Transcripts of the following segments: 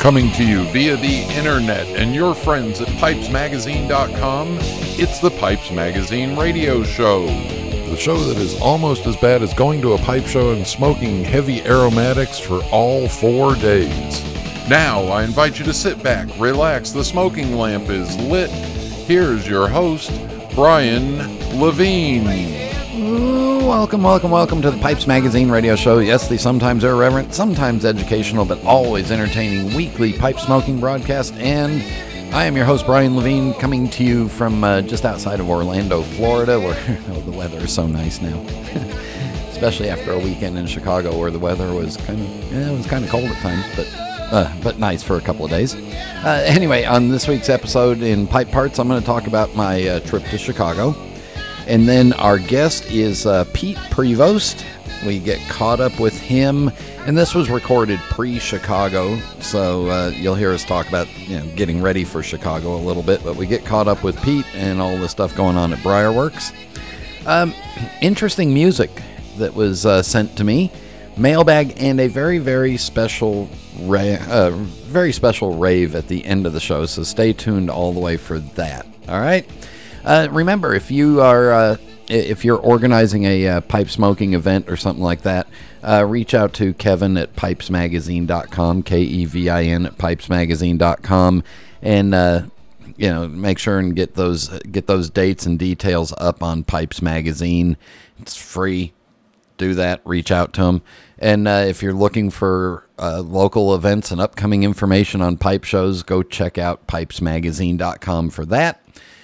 Coming to you via the internet and your friends at pipesmagazine.com, it's the Pipes Magazine Radio Show. The show that is almost as bad as going to a pipe show and smoking heavy aromatics for all 4 days. Now, I invite you to sit back, relax, the smoking lamp is lit. Here's your host, Brian Levine. Welcome to the Pipes Magazine Radio Show. Yes, the sometimes irreverent, sometimes educational, but always entertaining weekly pipe smoking broadcast. And I am your host, Brian Levine, coming to you from just outside of Orlando, Florida, where the weather is so nice now. Especially after a weekend in Chicago where the weather was kind of cold at times, but nice for a couple of days. Anyway, on this week's episode in Pipe Parts, I'm going to talk about my trip to Chicago. And then our guest is Pete Prevost. We get caught up with him, and this was recorded pre-Chicago, so you'll hear us talk about getting ready for Chicago a little bit, but we get caught up with Pete and all the stuff going on at Briarworks. Interesting music that was sent to me, mailbag, and a very, very special rave at the end of the show, so stay tuned all the way for that. All right? Remember, if you're organizing a pipe smoking event or something like that, reach out to Kevin at pipesmagazine.com, Kevin at pipesmagazine.com, and make sure and get those dates and details up on Pipes Magazine. It's free. Do that. Reach out to them. And if you're looking for local events and upcoming information on pipe shows, go check out pipesmagazine.com for that.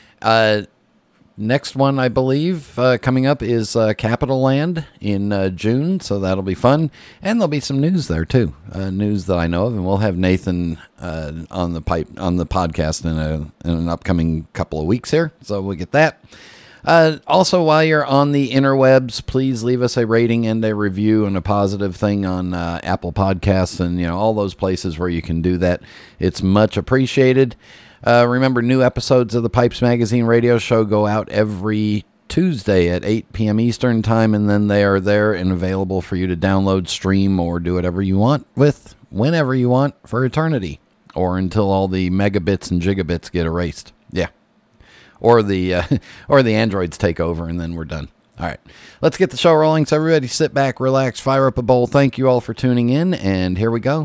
Next one, I believe, coming up is Capital Land in June, so that'll be fun. And there'll be some news there, too, news that I know of. And we'll have Nathan on the podcast in an upcoming couple of weeks here, so we'll get that. Also, while you're on the interwebs, please leave us a rating and a review and a positive thing on Apple Podcasts and all those places where you can do that. It's much appreciated. Remember, new episodes of the Pipes Magazine Radio Show go out every Tuesday at 8 p.m. Eastern Time, and then they are there and available for you to download, stream, or do whatever you want with, whenever you want, for eternity, or until all the megabits and gigabits get erased. Yeah. Or the androids take over, and then we're done. All right. Let's get the show rolling, so everybody sit back, relax, fire up a bowl. Thank you all for tuning in, and here we go.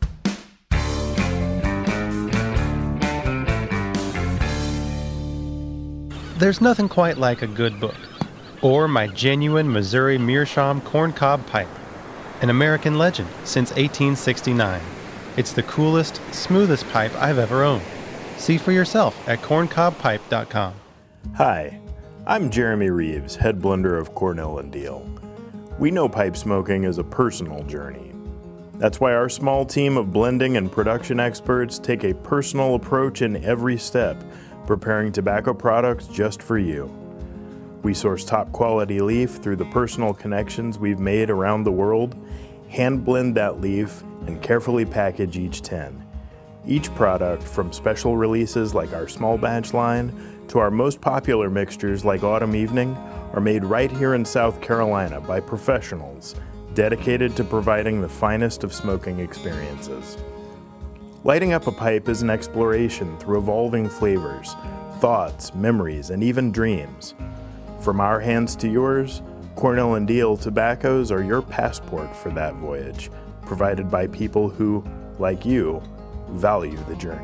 There's nothing quite like a good book, or my genuine Missouri Meerschaum corncob pipe, an American legend since 1869. It's the coolest, smoothest pipe I've ever owned. See for yourself at corncobpipe.com. Hi, I'm Jeremy Reeves, head blender of Cornell & Diehl. We know pipe smoking is a personal journey. That's why our small team of blending and production experts take a personal approach in every step, preparing tobacco products just for you. We source top quality leaf through the personal connections we've made around the world, hand blend that leaf, and carefully package each 10. Each product, from special releases like our small batch line to our most popular mixtures like Autumn Evening, are made right here in South Carolina by professionals dedicated to providing the finest of smoking experiences. Lighting up a pipe is an exploration through evolving flavors, thoughts, memories, and even dreams. From our hands to yours, Cornell & Diehl tobaccos are your passport for that voyage, provided by people who, like you, value the journey.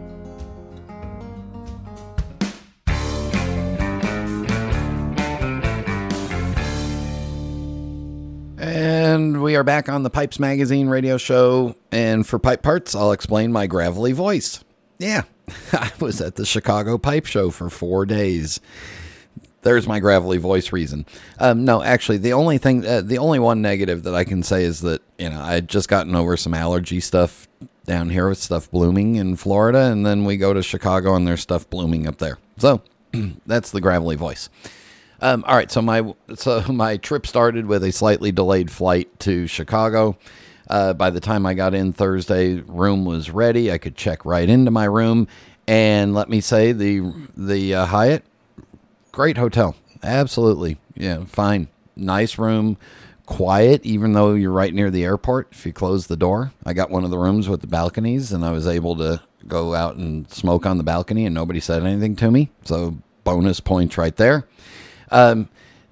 And we are back on the Pipes Magazine Radio Show, and for Pipe Parts, I'll explain my gravelly voice. Yeah, I was at the Chicago Pipe Show for 4 days. There's my gravelly voice reason. No, actually, the only one negative that I can say is that, I had just gotten over some allergy stuff down here with stuff blooming in Florida, and then we go to Chicago and there's stuff blooming up there. So, that's the gravelly voice. All right, so my trip started with a slightly delayed flight to Chicago. By the time I got in Thursday, room was ready. I could check right into my room, and let me say, the Hyatt, great hotel, absolutely, fine, nice room, quiet, even though you're right near the airport. If you close the door, I got one of the rooms with the balconies, and I was able to go out and smoke on the balcony, and nobody said anything to me. So bonus points right there. And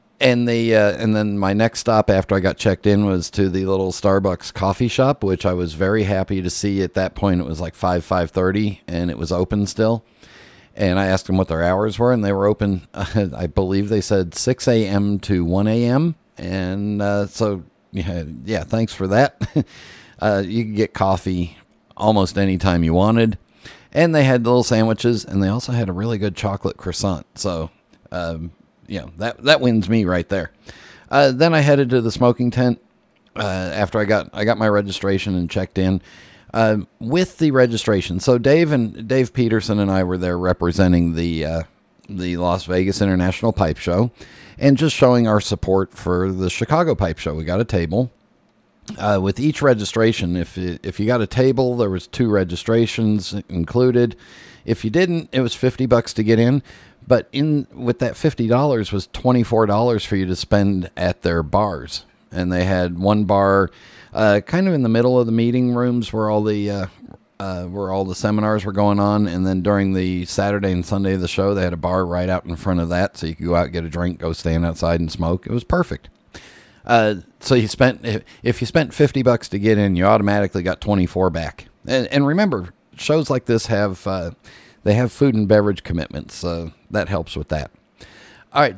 then my next stop after I got checked in was to the little Starbucks coffee shop, which I was very happy to see. At that point, it was like 5:30, and it was open still. And I asked them what their hours were, and they were open, I believe they said 6 a.m. to 1 a.m. And so, yeah, thanks for that. You could get coffee almost any time you wanted. And they had little sandwiches, and they also had a really good chocolate croissant. So, that wins me right there. Then I headed to the smoking tent after I got my registration and checked in. With the registration, so Dave Peterson and I were there representing the Las Vegas International Pipe Show, and just showing our support for the Chicago Pipe Show. We got a table. With each registration, if you got a table, there was 2 registrations included. If you didn't, it was $50 to get in. But with that $50 was $24 for you to spend at their bars, and they had one bar kind of in the middle of the meeting rooms where all the seminars were going on, and then during the Saturday and Sunday of the show, they had a bar right out in front of that, so you could go out, get a drink, go stand outside and smoke. It was perfect. So if you spent $50 to get in, you automatically got 24 back. And remember, shows like this have they have food and beverage commitments, so that helps with that. All right,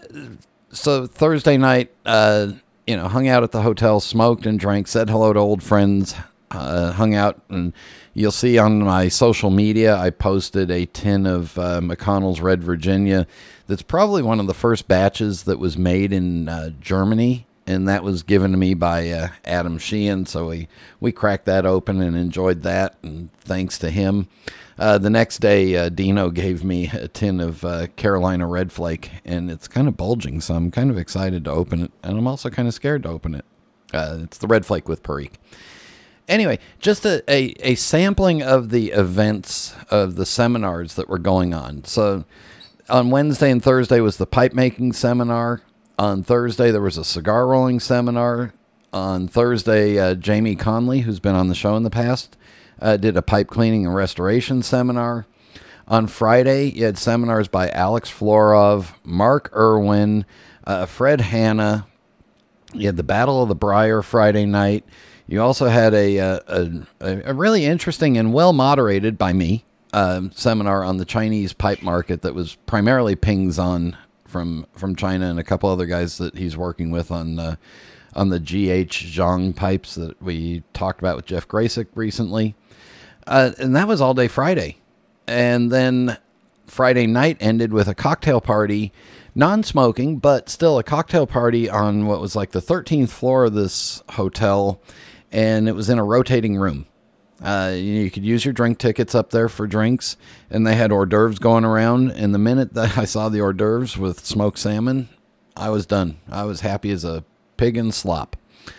so Thursday night, hung out at the hotel, smoked and drank, said hello to old friends, hung out, and you'll see on my social media, I posted a tin of McConnell's Red Virginia. That's probably one of the first batches that was made in Germany, and that was given to me by Adam Sheehan, so we cracked that open and enjoyed that, and thanks to him. The next day, Dino gave me a tin of Carolina Red Flake, and it's kind of bulging, so I'm kind of excited to open it, and I'm also kind of scared to open it. It's the Red Flake with Perique. Anyway, just a sampling of the events of the seminars that were going on. So on Wednesday and Thursday was the pipe making seminar. On Thursday, there was a cigar rolling seminar. On Thursday, Jamie Conley, who's been on the show in the past, did a pipe cleaning and restoration seminar. On Friday, you had seminars by Alex Florov, Mark Irwin, Fred Hanna. You had the Battle of the Briar Friday night. You also had a really interesting and well moderated by me seminar on the Chinese pipe market that was primarily Ping Zhan from China and a couple other guys that he's working with on the GH Zhang pipes that we talked about with Jeff Grasick recently. And that was all day Friday. And then Friday night ended with a cocktail party, non-smoking, but still a cocktail party on what was like the 13th floor of this hotel. And it was in a rotating room. You could use your drink tickets up there for drinks, and they had hors d'oeuvres going around. And the minute that I saw the hors d'oeuvres with smoked salmon, I was done. I was happy as a pig in slop.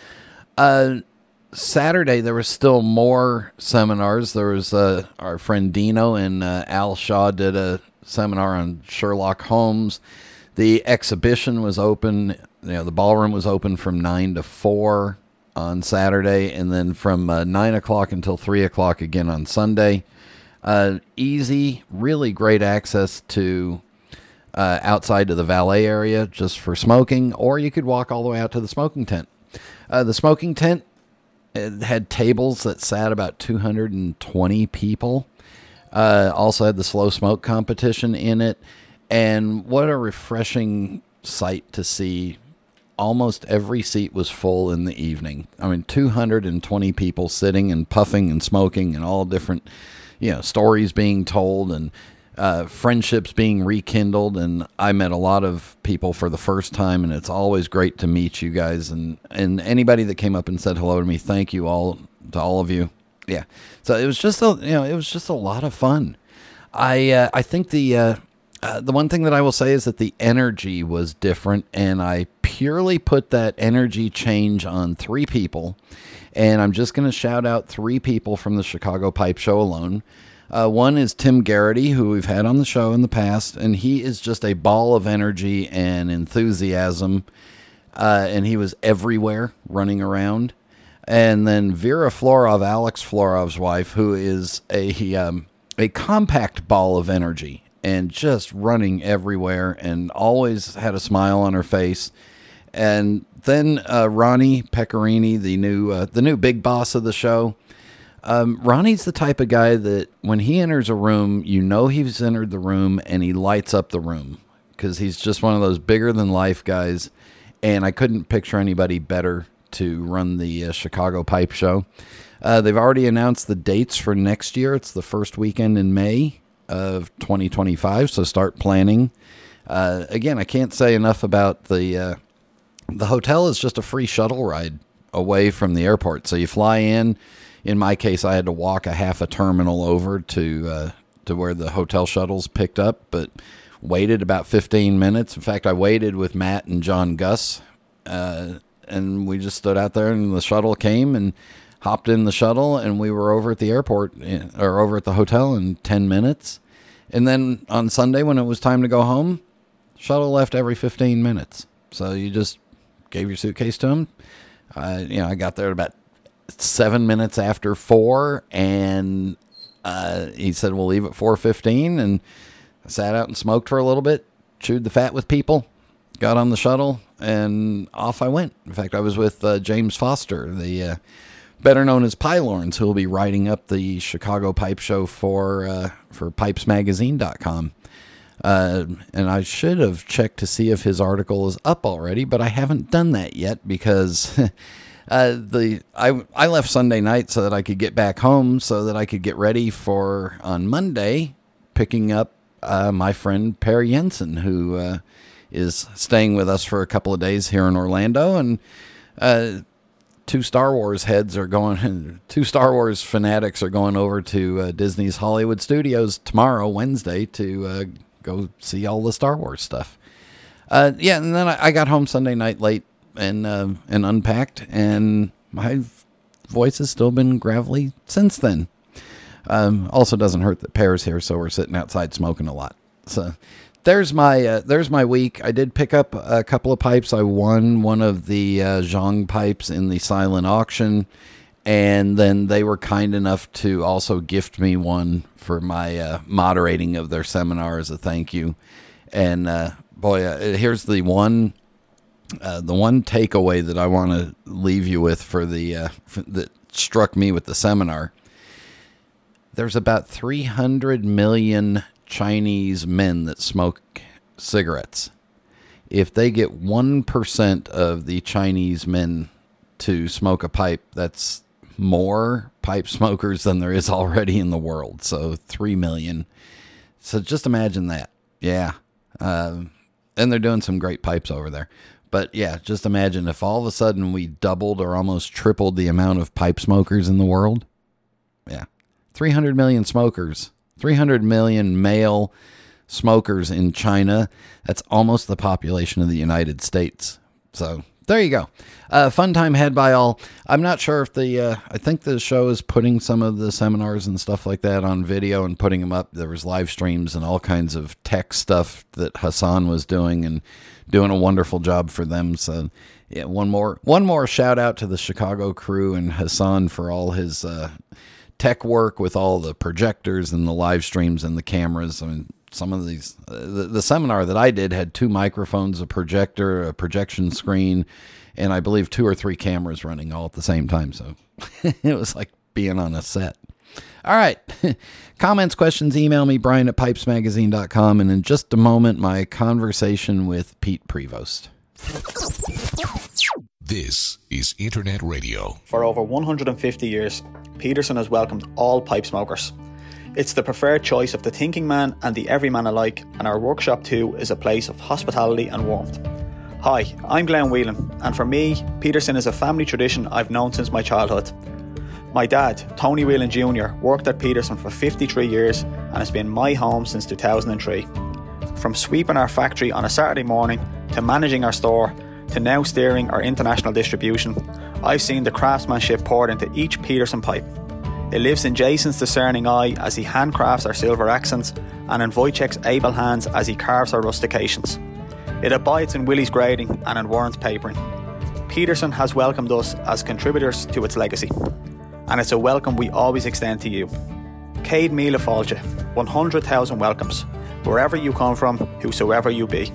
Saturday, there was still more seminars. There was our friend Dino and Al Shaw did a seminar on Sherlock Holmes. The exhibition was open. The ballroom was open from 9 to 4 on Saturday, and then from 9 o'clock until 3 o'clock again on Sunday. Easy, really great access to outside to the valet area just for smoking, or you could walk all the way out to the smoking tent. The smoking tent had tables that sat about 220 people. Also had the slow smoke competition in it, and what a refreshing sight to see. Almost every seat was full in the evening. 220 people sitting and puffing and smoking, and all different, stories being told, and friendships being rekindled. And I met a lot of people for the first time, and it's always great to meet you guys. And anybody that came up and said hello to me, thank you all to all of you. Yeah. So it was just a lot of fun. I think the one thing that I will say is that the energy was different, and I purely put that energy change on 3 people, and I'm just going to shout out 3 people from the Chicago Pipe Show alone. One is Tim Garrity, who we've had on the show in the past, and he is just a ball of energy and enthusiasm. and he was everywhere running around. And then Vera Florov, Alex Florov's wife, who is a compact ball of energy and just running everywhere and always had a smile on her face. And then Ronnie Pecorini, the new big boss of the show. Ronnie's the type of guy that when he enters a room, you know he's entered the room and he lights up the room because he's just one of those bigger than life guys. And I couldn't picture anybody better to run the Chicago Pipe Show. They've already announced the dates for next year. It's the first weekend in May of 2025. So start planning. Again, I can't say enough about the hotel is just a free shuttle ride away from the airport. So you fly in. In my case, I had to walk a half a terminal over to where the hotel shuttles picked up, but waited about 15 minutes. In fact, I waited with Matt and John Gus, and we just stood out there, and the shuttle came and hopped in the shuttle, and we were over at the airport or over at the hotel in 10 minutes. And then on Sunday, when it was time to go home, shuttle left every 15 minutes. So you just gave your suitcase to him. I got there at about 7 minutes after 4, and he said, we'll leave at 4:15, and I sat out and smoked for a little bit, chewed the fat with people, got on the shuttle, and off I went. In fact, I was with James Foster, the better known as Pylorns, who will be writing up the Chicago Pipe Show for pipesmagazine.com. And I should have checked to see if his article is up already, but I haven't done that yet because I left Sunday night so that I could get back home so that I could get ready for on Monday picking up my friend Per Jensen, who is staying with us for a couple of days here in Orlando, and two Star Wars fanatics are going over to Disney's Hollywood Studios tomorrow, Wednesday, to go see all the Star Wars stuff. And then I got home Sunday night late and unpacked, and my voice has still been gravelly since then. Also doesn't hurt that Pear's here, so we're sitting outside smoking a lot. So there's my week. I did pick up a couple of pipes. I won one of the Zhang pipes in the silent auction, and then they were kind enough to also gift me one for my moderating of their seminar as a thank you. And here's the one takeaway that I want to leave you with for that struck me with the seminar. There's about 300 million Chinese men that smoke cigarettes. If they get 1% of the Chinese men to smoke a pipe, that's more pipe smokers than there is already in the world. So 3 million. So just imagine that. Yeah. And they're doing some great pipes over there. But yeah, just imagine if all of a sudden we doubled or almost tripled the amount of pipe smokers in the world. Yeah. 300 million smokers, 300 million male smokers in China. That's almost the population of the United States. So there you go. Fun time had by all. I'm not sure if I think the show is putting some of the seminars and stuff like that on video and putting them up. There was live streams and all kinds of tech stuff that Hassan was doing and doing a wonderful job for them. So yeah, one more shout out to the Chicago crew and Hassan for all his, tech work with all the projectors and the live streams and the cameras. I mean, some of these, the seminar that I did had 2 microphones, a projector, a projection screen, and I believe 2 or 3 cameras running all at the same time. So it was like being on a set. All right. Comments, questions, email me, Brian@pipesmagazine.com. And in just a moment, my conversation with Pete Prevost. This is Internet Radio. For over 150 years, Peterson has welcomed all pipe smokers. It's the preferred choice of the thinking man and the everyman alike, and our workshop too is a place of hospitality and warmth. Hi, I'm Glenn Whelan, and for me, Peterson is a family tradition I've known since my childhood. My dad, Tony Whelan Jr., worked at Peterson for 53 years and has been my home since 2003. From sweeping our factory on a Saturday morning, to managing our store, to now steering our international distribution, I've seen the craftsmanship poured into each Peterson pipe. It lives in Jason's discerning eye as he handcrafts our silver accents, and in Wojciech's able hands as he carves our rustications. It abides in Willie's grading and in Warren's papering. Peterson has welcomed us as contributors to its legacy, and it's a welcome we always extend to you. Cade Míle Fáilte, 100,000 welcomes, wherever you come from, whosoever you be.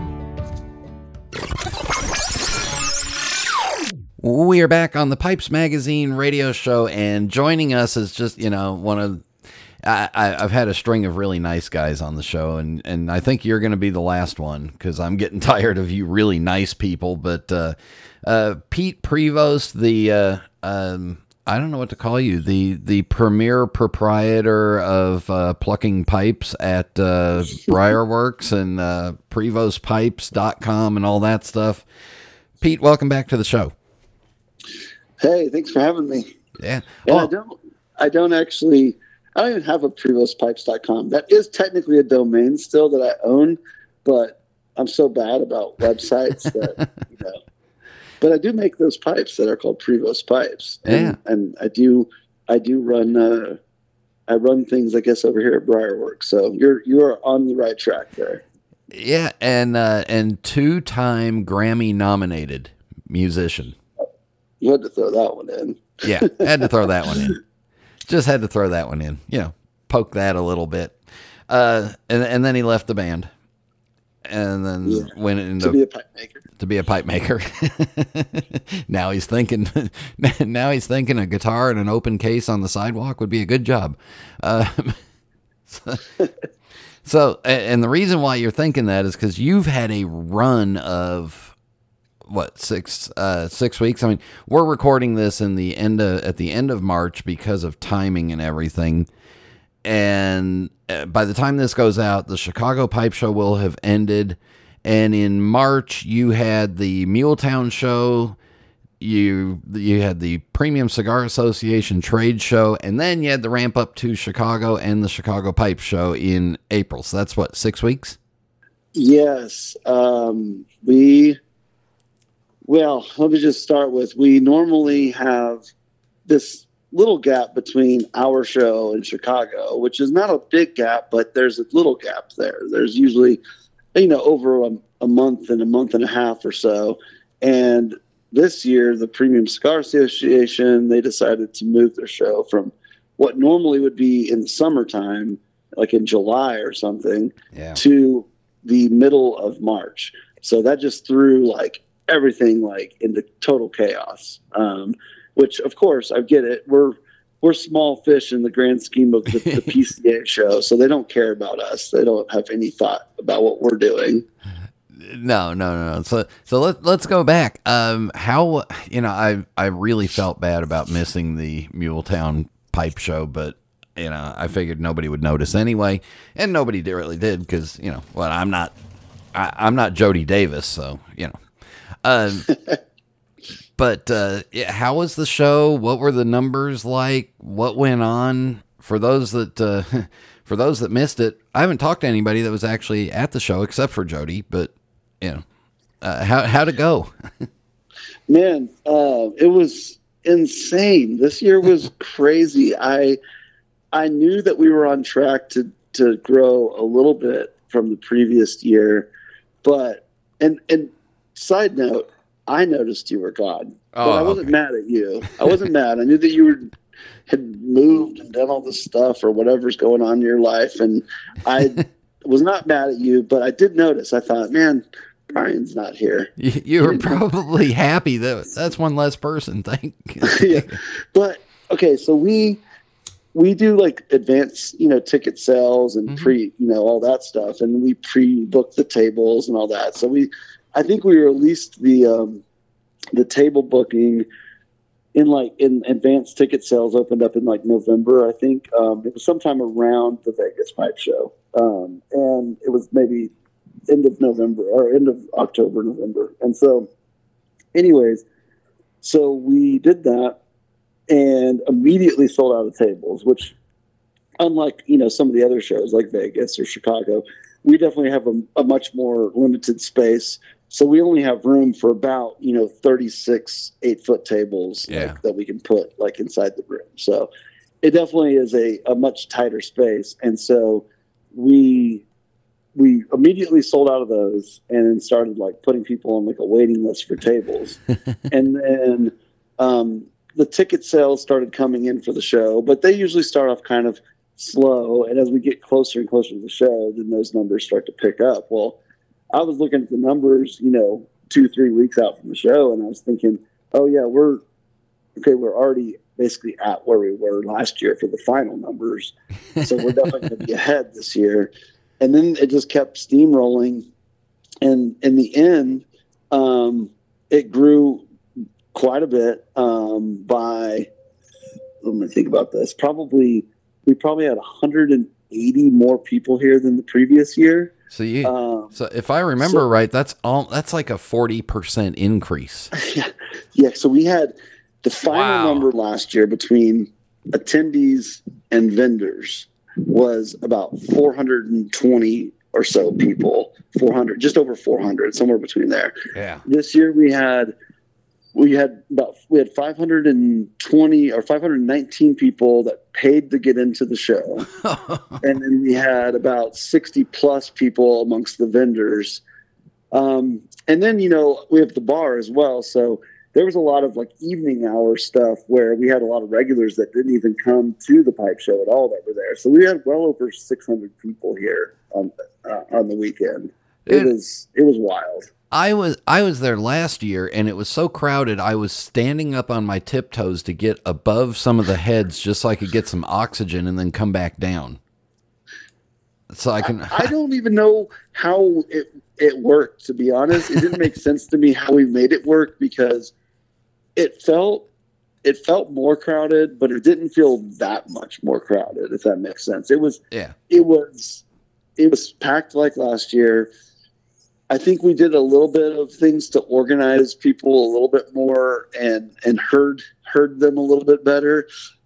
We are back on the Pipes Magazine radio show, and joining us is just, one of... I've had a string of really nice guys on the show, and I think you're going to be the last one, because I'm getting tired of you really nice people. But Pete Prevost, the I don't know what to call you, the premier proprietor of plucking pipes at Briarworks and PrevostPipes.com and all that stuff. Pete, welcome back to the show. Hey, thanks for having me. Yeah. And I don't even have a PrevostPipes.com. That is technically a domain still that I own, but I'm so bad about websites that, but I do make those pipes that are called Prevost pipes. Yeah. And I do run, I run things, I guess, over here at Briarworks. So you are on the right track there. Yeah. And 2-time Grammy nominated musician. You had to throw that one in. Yeah, had to throw that one in. Just had to throw that one in. Poke that a little bit. And then he left the band. And then went into... To be a pipe maker. To be a pipe maker. Now he's thinking a guitar and an open case on the sidewalk would be a good job. So, and the reason why you're thinking that is because you've had a run of... 6 weeks. I mean, we're recording this at the end of March because of timing and everything. And by the time this goes out, the Chicago Pipe Show will have ended. And in March, you had the Muletown Show. You had the Premium Cigar Association Trade Show, and then you had the ramp up to Chicago and the Chicago Pipe Show in April. So that's 6 weeks. Yes, Well, let me just start with, we normally have this little gap between our show and Chicago, which is not a big gap, but there's a little gap there. There's usually, over a month and a half or so. And this year, the Premium Cigar Association, they decided to move their show from what normally would be in the summertime, like in July or something, to the middle of March. So that just threw everything into total chaos, which of course I get it. We're small fish in the grand scheme of the PCA show, so they don't care about us. They don't have any thought about what we're doing. No. So let's go back. How I really felt bad about missing the Muletown Pipe Show, but I figured nobody would notice anyway, and nobody really did because I'm not Jody Davis, so But how was the show? What were the numbers like? What went on? For those that missed it, I haven't talked to anybody that was actually at the show except for Jody. But how'd it go? Man, it was insane. This year was crazy. I knew that we were on track to grow a little bit from the previous year, but and side note, I noticed you were gone, but I wasn't mad at you. I wasn't mad. I knew that you had moved and done all this stuff or whatever's going on in your life, and I was not mad at you, but I did notice. I thought, man, Brian's not here. You were probably happy that that's one less person. Thank you. Yeah, but okay, so we do advanced, ticket sales and pre, all that stuff, and we pre-book the tables and all that. So I think we released the table booking in advanced ticket sales opened up in November. I think it was sometime around the Vegas Pipe Show, and it was maybe end of November or end of October, November. And so, anyways, so we did that and immediately sold out of tables. Which, unlike some of the other shows like Vegas or Chicago, we definitely have a much more limited space. So we only have room for about, 36 8-foot tables that we can put inside the room. So it definitely is a much tighter space. And so we we immediately sold out of those and then started like putting people on like a waiting list for tables. And then the ticket sales started coming in for the show, but they usually start off kind of slow. And as we get closer and closer to the show, then those numbers start to pick up. Well, I was looking at the numbers, 2-3 weeks out from the show, and I was thinking, oh yeah, we're already basically at where we were last year for the final numbers. So we're definitely going to be ahead this year. And then it just kept steamrolling. And in the end, it grew quite a bit by, let me think about this. We probably had 180 more people here than the previous year. So so if I remember right, that's like a 40% increase. Yeah. So we had the final number last year between attendees and vendors was about 420 or so people, 400, just over 400, somewhere between there. Yeah. This year we had 520 or 519 people that paid to get into the show. And then we had about 60 plus people amongst the vendors. And then, we have the bar as well. So there was a lot of like evening hour stuff where we had a lot of regulars that didn't even come to the pipe show at all that were there. So we had well over 600 people here on the weekend. It was wild. I was there last year, and it was so crowded, I was standing up on my tiptoes to get above some of the heads just so I could get some oxygen and then come back down. So I can. I don't even know how it worked, to be honest. It didn't make sense to me how we made it work, because it felt more crowded, but it didn't feel that much more crowded, if that makes sense. It was packed like last year. I think we did a little bit of things to organize people a little bit more and heard them a little bit better.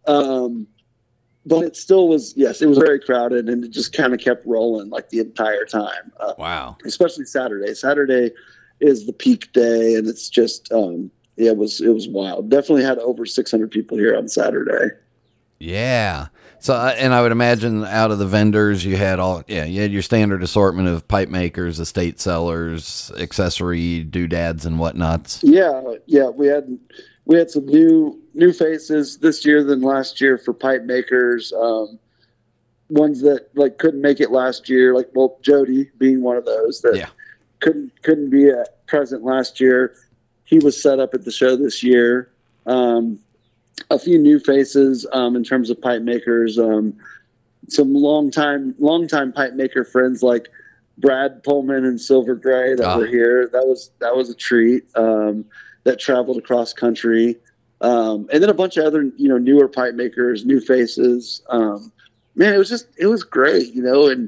But it still was, it was very crowded, and it just kind of kept rolling like the entire time. Wow. Especially Saturday. Saturday is the peak day, and it's just, it was wild. Definitely had over 600 people here on Saturday. Yeah. So, and I would imagine out of the vendors, you had your standard assortment of pipe makers, estate sellers, accessory doodads and whatnots. Yeah. We had some new faces this year than last year for pipe makers. Ones that like couldn't make it last year, like Jody being one of those that couldn't be present last year. He was set up at the show this year. A few new faces in terms of pipe makers. Some longtime pipe maker friends like Brad Pullman and Silver Gray that were here. That was a treat. That traveled across country, and then a bunch of other newer pipe makers, new faces. Man, it was great, and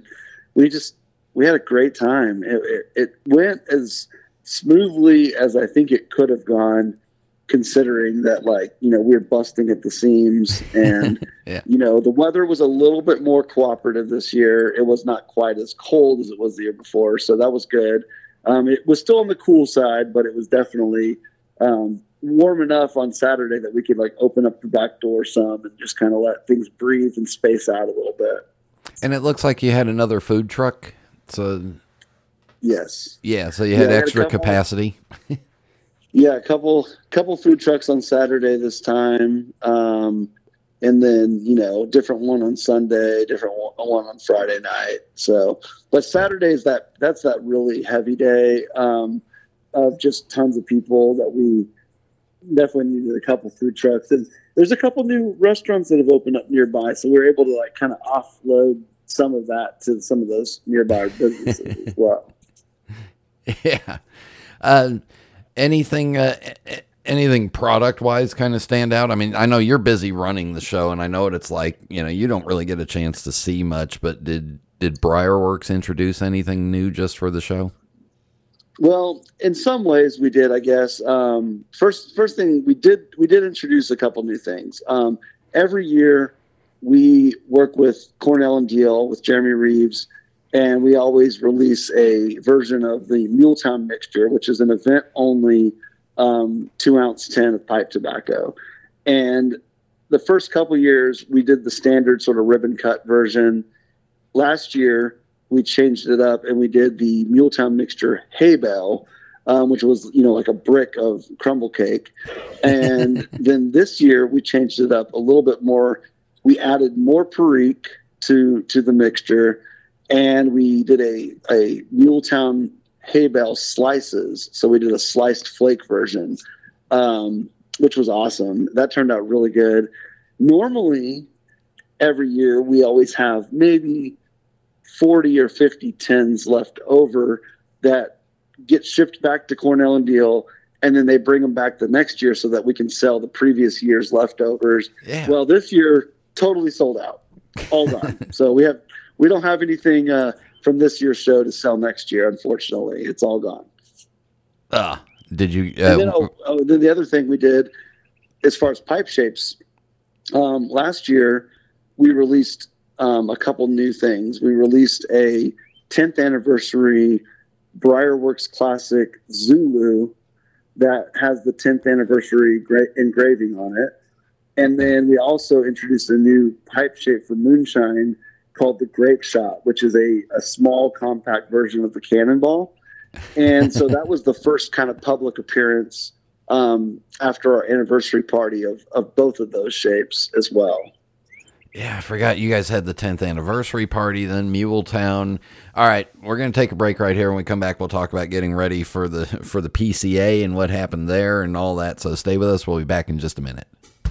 we had a great time. It went as smoothly as I think it could have gone, considering that we were busting at the seams, and the weather was a little bit more cooperative this year. It was not quite as cold as it was the year before, so that was good. It was still on the cool side, but it was definitely warm enough on Saturday that we could open up the back door some and just kind of let things breathe and space out a little bit. And it looks like you had another food truck. So yes. Yeah. So you had extra capacity. Yeah. A couple food trucks on Saturday this time. And then, different one on Sunday, different one on Friday night. So, but Saturday that's that really heavy day, of just tons of people that we definitely needed a couple food trucks. And there's a couple new restaurants that have opened up nearby. So we were able to kind of offload some of that to some of those nearby businesses as well. Yeah. Anything product wise kind of stand out? I mean, I know you're busy running the show, and I know what it's like, you don't really get a chance to see much, but did Briarworks introduce anything new just for the show? Well, in some ways we did, I guess. First thing we did introduce a couple new things. Every year we work with Cornell and Deal with Jeremy Reeves, and we always release a version of the Muletown mixture, which is an event only 2-ounce tin of pipe tobacco. And the first couple years we did the standard sort of ribbon cut version. Last year we changed it up and we did the Muletown Mixture hay bale, which was, like a brick of crumble cake. And then this year we changed it up a little bit more. We added more Perique to the mixture, and we did a Muletown hay bale slices. So we did a sliced flake version, which was awesome. That turned out really good. Normally, every year we always have maybe 40 or 50 tins left over that get shipped back to Cornell and Deal, and then they bring them back the next year so that we can sell the previous year's leftovers. Yeah. Well, this year, totally sold out, all gone. So we don't have anything from this year's show to sell next year, unfortunately. It's all gone. Did you? Then the other thing we did, as far as pipe shapes, last year we released a couple new things. We released a 10th anniversary Briarworks Classic Zulu that has the 10th anniversary engraving on it. And then we also introduced a new pipe shape for moonshine called the Grape Shot, which is a small compact version of the Cannonball. And so that was the first kind of public appearance after our anniversary party of both of those shapes as well. Yeah, I forgot you guys had the 10th anniversary party, then Muletown. All right, we're going to take a break right here. When we come back, we'll talk about getting ready for the PCA and what happened there and all that. So stay with us. We'll be back in just a minute.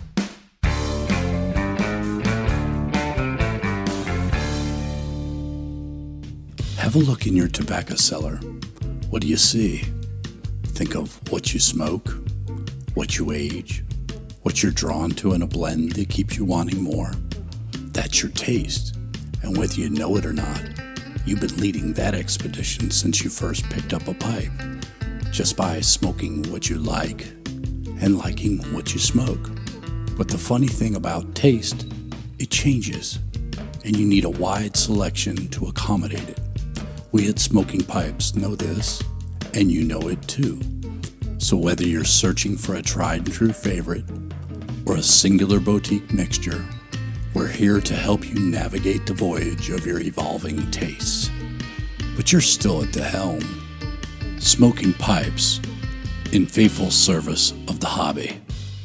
Have a look in your tobacco cellar. What do you see? Think of what you smoke, what you age, what you're drawn to in a blend that keeps you wanting more. That's your taste, and whether you know it or not, you've been leading that expedition since you first picked up a pipe, just by smoking what you like and liking what you smoke. But the funny thing about taste, it changes, and you need a wide selection to accommodate it. We at Smoking Pipes know this, and you know it too. So whether you're searching for a tried and true favorite or a singular boutique mixture, we're here to help you navigate the voyage of your evolving tastes. But you're still at the helm. Smoking Pipes, in faithful service of the hobby.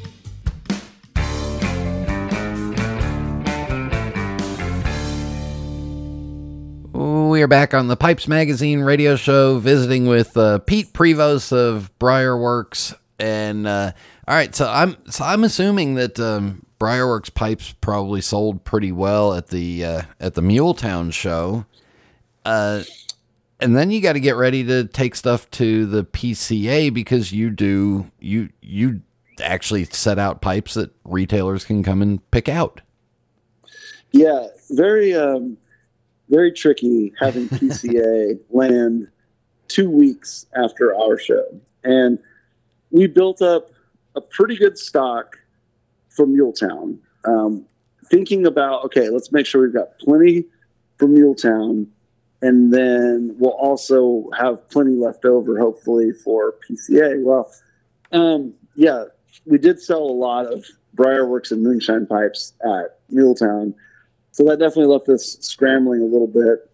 We are back on the Pipes Magazine radio show, visiting with Pete Prevost of Briarworks. And all right, so I'm assuming that Briarworks pipes probably sold pretty well at the Muletown show, and then you got to get ready to take stuff to the PCA because you actually set out pipes that retailers can come and pick out. Yeah, very very tricky having PCA land 2 weeks after our show, and we built up a pretty good stock for Muletown, thinking about, okay, let's make sure we've got plenty for Muletown, and then we'll also have plenty left over, hopefully, for PCA. Well, yeah, we did sell a lot of Briarworks and Moonshine pipes at Muletown, so that definitely left us scrambling a little bit,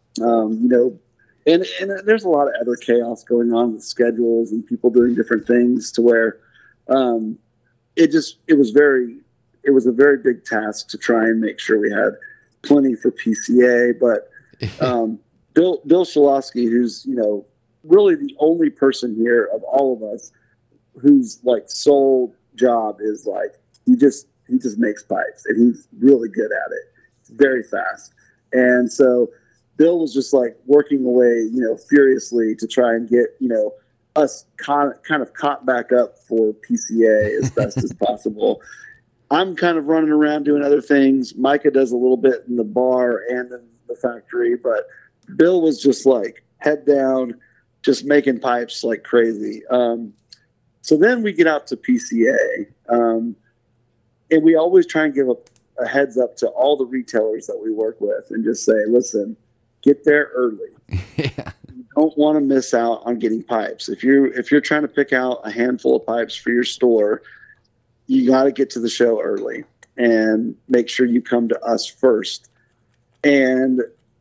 and there's a lot of other chaos going on with schedules and people doing different things to where it was a very big task to try and make sure we had plenty for PCA. But Bill Shalosky, who's really the only person here of all of us whose sole job is he just makes pipes, and he's really good at it. It's very fast, and so Bill was just working away, furiously to try and get us kind of caught back up for PCA as best as possible. I'm kind of running around doing other things. Micah does a little bit in the bar and in the factory, but Bill was just head down, just making pipes like crazy. So then we get out to PCA, and we always try and give a heads up to all the retailers that we work with and just say, listen, get there early. Yeah. You don't want to miss out on getting pipes. If you're trying to pick out a handful of pipes for your store, you got to get to the show early and make sure you come to us first. And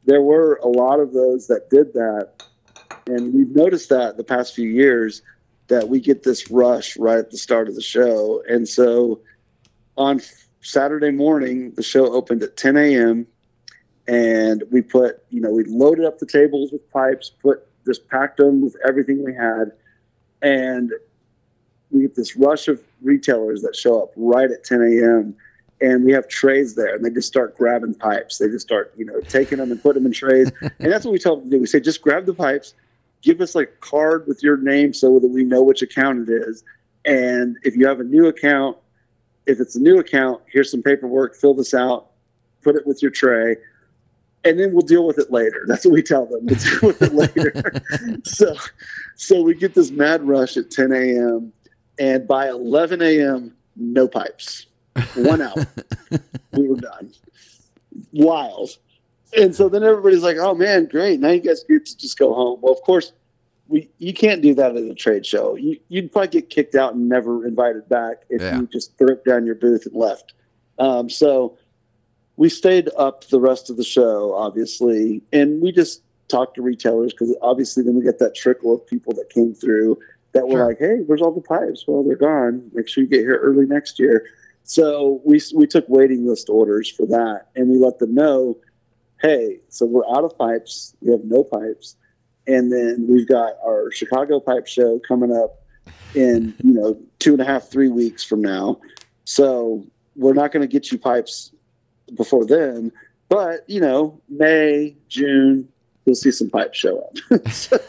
there were a lot of those that did that. And we've noticed that the past few years that we get this rush right at the start of the show. And so on Saturday morning, the show opened at 10 a.m. and we put, we loaded up the tables with pipes, just packed them with everything we had. And we get this rush of retailers that show up right at 10 a.m. and we have trays there, and they just start grabbing pipes. They just start, taking them and putting them in trays. And that's what we tell them to do. We say, just grab the pipes, give us like a card with your name so that we know which account it is. And if you have a new account, if it's a new account, here's some paperwork, fill this out, put it with your tray, and then we'll deal with it later. That's what we tell them. We'll deal with it later. So we get this mad rush at 10 a.m. and by 11 a.m., no pipes. 1 hour. We were done. Wild. And so then everybody's like, oh man, great. Now you guys get to just go home. Well, of course, you can't do that at a trade show. You'd probably get kicked out and never invited back if you just threw it down your booth and left. So we stayed up the rest of the show, obviously, and we just talked to retailers because obviously then we get that trickle of people that came through that were like, hey, where's all the pipes? Well, they're gone. Make sure you get here early next year. So we took waiting list orders for that, and we let them know, hey, so we're out of pipes. We have no pipes. And then we've got our Chicago Pipe Show coming up in, 2.5, 3 weeks from now. So we're not going to get you pipes before then. But, May, June, you'll see some pipes show up.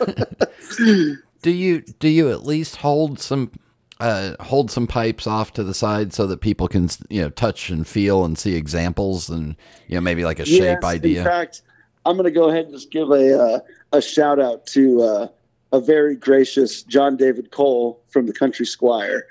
Do you at least hold some pipes off to the side so that people can, touch and feel and see examples and, maybe like a shape idea? In fact, I'm going to go ahead and just give a shout out to a very gracious John David Cole from the Country Squire.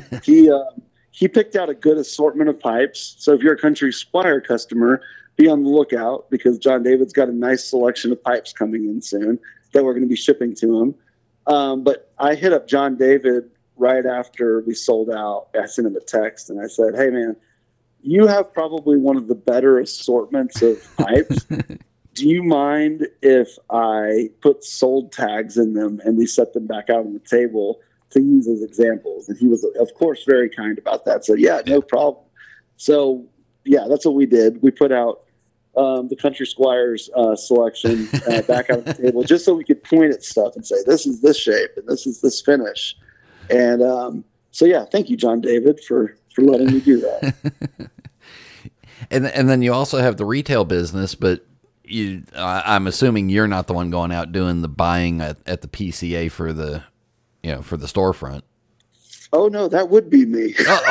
He picked out a good assortment of pipes. So if you're a Country Squire customer, be on the lookout because John David's got a nice selection of pipes coming in soon that we're going to be shipping to him. But I hit up John David right after we sold out. I sent him a text and I said, hey man, you have probably one of the better assortments of pipes. Do you mind if I put sold tags in them and we set them back out on the table to use as examples? And he was, of course, very kind about that. So yeah, no problem. So yeah, that's what we did. We put out the Country Squires selection back out on the table just so we could point at stuff and say, this is this shape and this is this finish. And so yeah, thank you, John David, for letting me do that. And then you also have the retail business, but I'm assuming you're not the one going out doing the buying at the PCA for the storefront. Oh no, that would be me.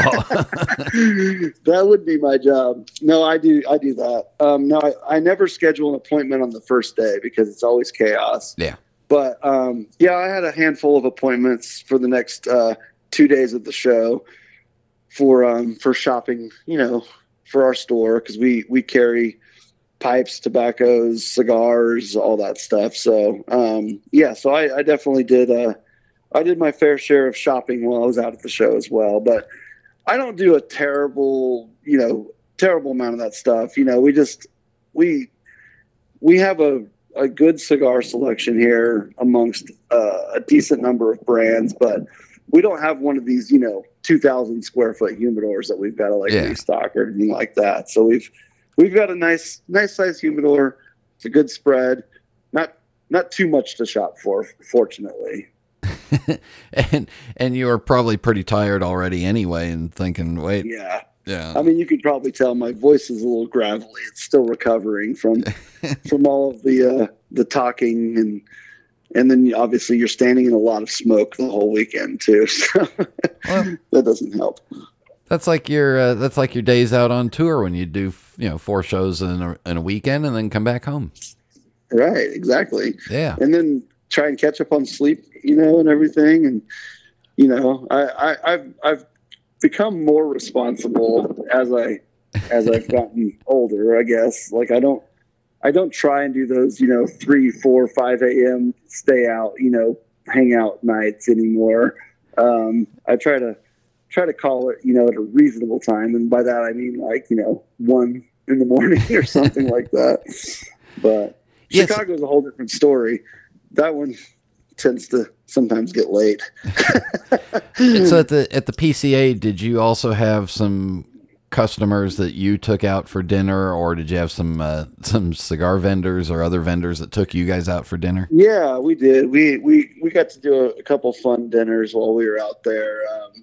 That would be my job. No, I do that. No, I never schedule an appointment on the first day because it's always chaos. Yeah. But I had a handful of appointments for the next 2 days of the show for shopping, for our store because we carry pipes, tobaccos, cigars, all that stuff. So so I definitely did. I did my fair share of shopping while I was out at the show as well. But I don't do a terrible amount of that stuff. We have a good cigar selection here amongst a decent number of brands, but we don't have one of these 2,000 square foot humidors that we've got to restock or anything like that. So we've got a nice size humidor. It's a good spread. Not too much to shop for, fortunately. and you were probably pretty tired already anyway and thinking, wait. Yeah. I mean, you could probably tell my voice is a little gravelly. It's still recovering from all of the talking and then obviously you're standing in a lot of smoke the whole weekend too. So that doesn't help. That's like your days out on tour when you do 4 shows in a weekend and then come back home. Right, exactly. Yeah, and then try and catch up on sleep, and everything. And I've become more responsible as I've gotten older. I guess I don't try and do those 3, 4, 5 a.m. stay out hang out nights anymore. I try to call it, at a reasonable time. And by that, I mean 1 in the morning or something like that. But Yes. Chicago's a whole different story. That one tends to sometimes get late. And so at the PCA, did you also have some customers that you took out for dinner, or did you have some cigar vendors or other vendors that took you guys out for dinner? Yeah, we did. We got to do a couple fun dinners while we were out there.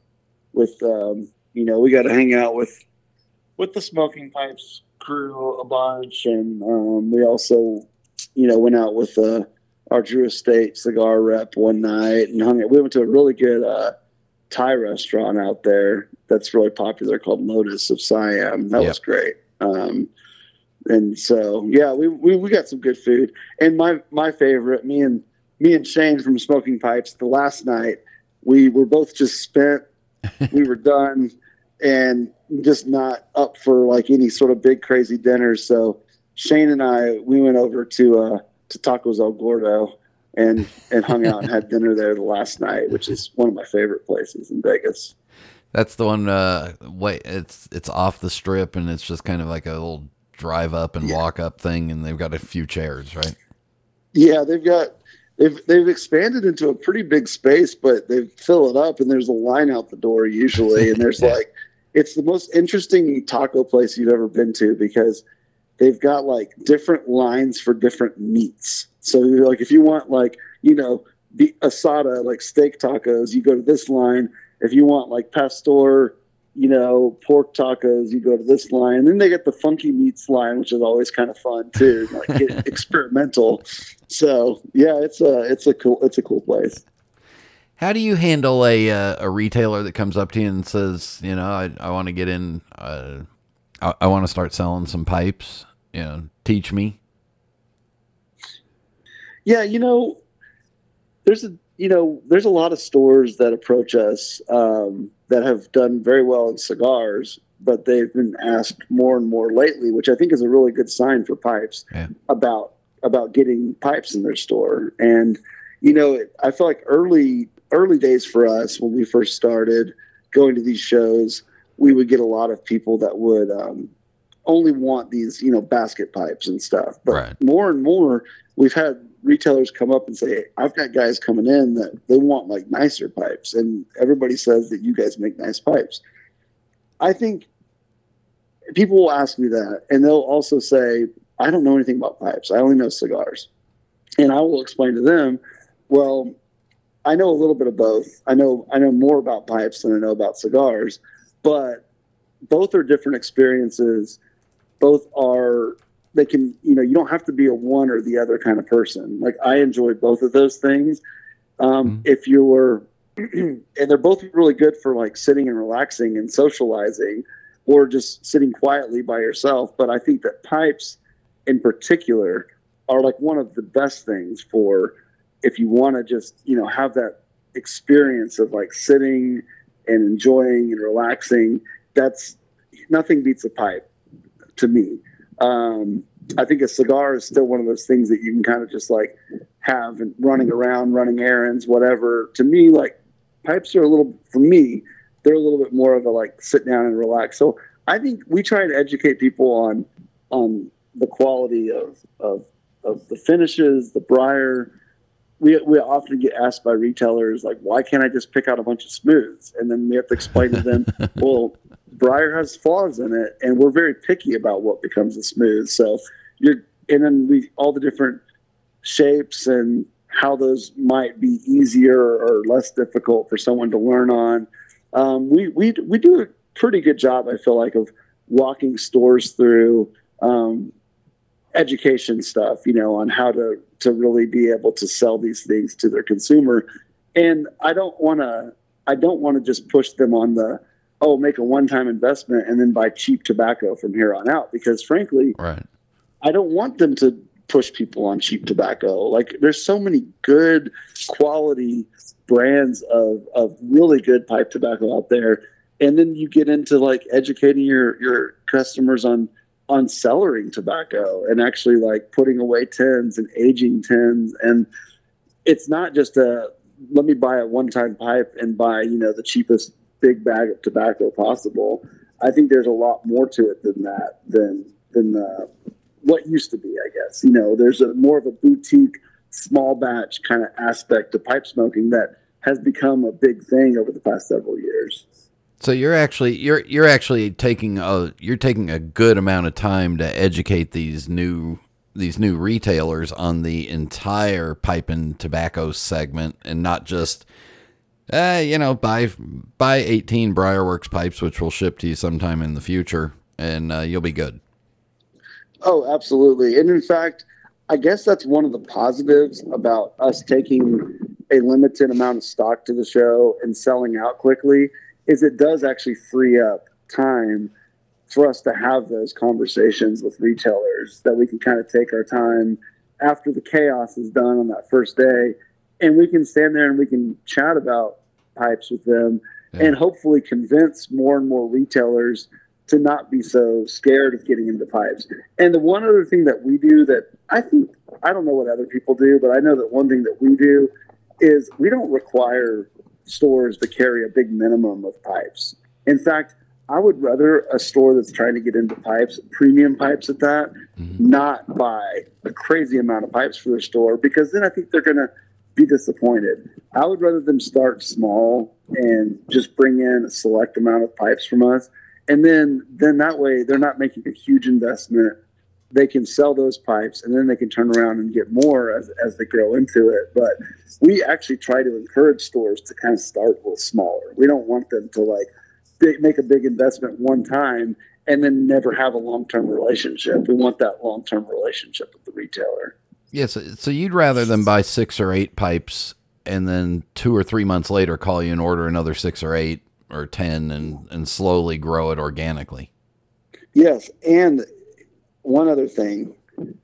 We got to hang out with the Smoking Pipes crew a bunch, and we also, went out with our Drew Estate cigar rep one night and hung out. We went to a really good Thai restaurant out there that's really popular called Lotus of Siam. That was great. And so, yeah, we got some good food. And my favorite, me and Shane from Smoking Pipes, the last night, we were both just spent. We were done and just not up for like any sort of big crazy dinner. So Shane and I, we went over to Tacos El Gordo and hung out and had dinner there the last night, which is one of my favorite places in Vegas. That's the one. It's off the strip, and it's just kind of like a little drive up and walk up thing, and they've got a few chairs, right? Yeah, they've expanded into a pretty big space, but they fill it up, and there's a line out the door usually, and there's it's the most interesting taco place you've ever been to because they've got like different lines for different meats. So like if you want the asada, like steak tacos, you go to this line. If you want like pastor, pork tacos, you go to this line. And then they get the funky meats line, which is always kind of fun too, like experimental. So yeah, it's a cool place. How do you handle a retailer that comes up to you and says, I want to get in, I want to start selling some pipes, teach me? Yeah, there's a lot of stores that approach us that have done very well in cigars, but they've been asked more and more lately, which I think is a really good sign for pipes about getting pipes in their store. And I feel like early days for us when we first started going to these shows, we would get a lot of people that would only want these basket pipes and stuff. But more and more, we've had retailers come up and say, hey, I've got guys coming in that they want like nicer pipes, and everybody says that you guys make nice pipes. I think people will ask me that, and they'll also say, I don't know anything about pipes. I only know cigars. And I will explain to them, well, I know a little bit of both. I know more about pipes than I know about cigars, but both are different experiences. Both are, they can, you don't have to be a one or the other kind of person. Like I enjoy both of those things. If you're, and they're both really good for like sitting and relaxing and socializing or just sitting quietly by yourself. But I think that pipes in particular are like one of the best things for if you want to just, have that experience of like sitting and enjoying and relaxing. That's nothing beats a pipe to me. I think a cigar is still one of those things that you can kind of just like have and running around, running errands, whatever. To me, like pipes are for me, they're a little bit more of a like sit down and relax. So I think we try to educate people on the quality of the finishes, the briar. We often get asked by retailers, like, why can't I just pick out a bunch of smooths? And then we have to explain to them, well, briar has flaws in it, and we're very picky about what becomes a smooth. So and then all the different shapes and how those might be easier or less difficult for someone to learn on. We do a pretty good job, I feel like, of walking stores through education stuff, on how to really be able to sell these things to their consumer. And I don't want to just push them on make a one-time investment and then buy cheap tobacco from here on out, because frankly, I don't want them to push people on cheap tobacco. Like there's so many good quality brands of really good pipe tobacco out there. And then you get into like educating your customers on cellaring tobacco and actually like putting away tins and aging tins. And it's not just let me buy a one-time pipe and buy, the cheapest big bag of tobacco possible. I think there's a lot more to it than that, than what used to be, I guess. There's more of a boutique, small batch kind of aspect to pipe smoking that has become a big thing over the past several years. So you're actually taking a good amount of time to educate these new retailers on the entire pipe and tobacco segment, and not just buy 18 Briarworks pipes, which will ship to you sometime in the future, and you'll be good. Oh, absolutely. And in fact, I guess that's one of the positives about us taking a limited amount of stock to the show and selling out quickly, is it does actually free up time for us to have those conversations with retailers, that we can kind of take our time after the chaos is done on that first day, and we can stand there and we can chat about pipes with them, and hopefully convince more and more retailers to not be so scared of getting into pipes. And the one other thing that we do that I don't know what other people do, but I know that one thing that we do is we don't require stores to carry a big minimum of pipes. In fact, I would rather a store that's trying to get into pipes, premium pipes at that, not buy a crazy amount of pipes for their store, because then I think they're going to be disappointed. I would rather them start small and just bring in a select amount of pipes from us. And then that way they're not making a huge investment. They can sell those pipes, and then they can turn around and get more as they grow into it. But we actually try to encourage stores to kind of start a little smaller. We don't want them to make a big investment one time and then never have a long-term relationship. We want that long-term relationship with the retailer. Yes. So you'd rather them buy 6 or 8 pipes and then 2 or 3 months later call you and order another 6 or 8 or 10 and slowly grow it organically. Yes. And one other thing,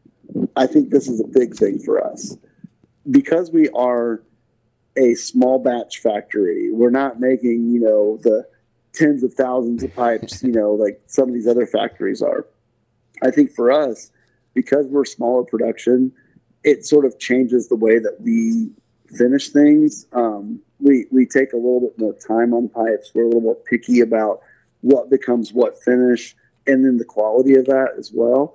I think this is a big thing for us. Because we are a small batch factory, we're not making, the tens of thousands of pipes, like some of these other factories are. I think for us, because we're smaller production, it sort of changes the way that we finish things. We take a little bit more time on pipes. We're a little more picky about what becomes what finish, and then the quality of that as well.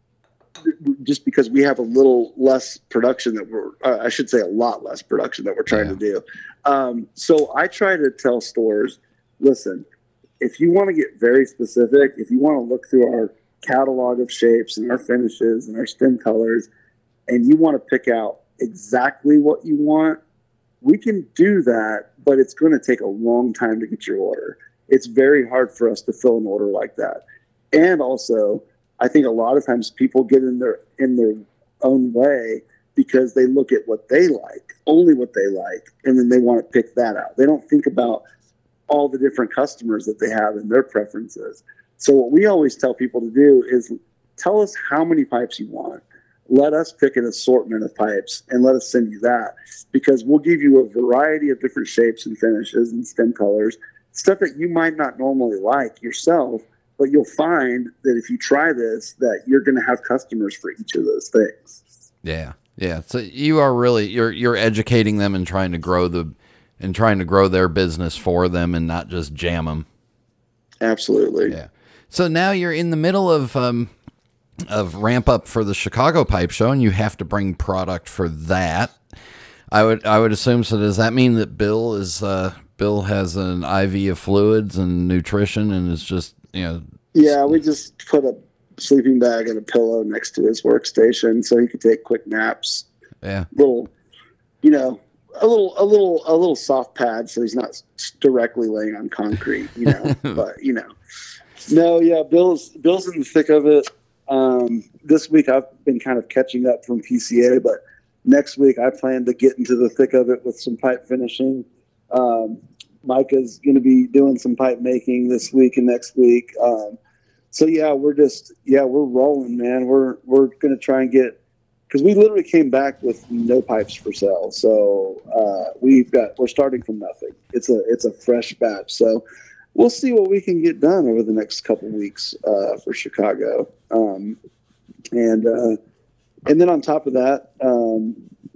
Just because we have a little less production I should say a lot less production that we're trying to do. So I try to tell stores, listen, if you want to get very specific, if you want to look through our catalog of shapes and our finishes and our stem colors, and you want to pick out exactly what you want, we can do that, but it's going to take a long time to get your order. It's very hard for us to fill an order like that. And also, I think a lot of times people get in their own way because they look at what they like, only what they like, and then they want to pick that out. They don't think about all the different customers that they have and their preferences. So what we always tell people to do is tell us how many pipes you want. Let us pick an assortment of pipes and let us send you that, because we'll give you a variety of different shapes and finishes and stem colors, stuff that you might not normally like yourself, but you'll find that if you try this, that you're going to have customers for each of those things. Yeah. Yeah. So you are really, you're educating them and trying to grow their business for them and not just jam them. Absolutely. Yeah. So now you're in the middle of ramp up for the Chicago Pipe Show, and you have to bring product for that. I would assume. So does that mean that Bill has an IV of fluids and nutrition and is just, Yeah, we just put a sleeping bag and a pillow next to his workstation so he could take quick naps. Yeah. A little soft pad so he's not directly laying on concrete, but no, yeah, Bill's in the thick of it. This week I've been kind of catching up from PCA, but next week I plan to get into the thick of it with some pipe finishing. Micah's going to be doing some pipe making this week and next week. So yeah, we're rolling, man. We're going to try and because we literally came back with no pipes for sale. So, we're starting from nothing. It's a fresh batch. So we'll see what we can get done over the next couple weeks, for Chicago. And then on top of that,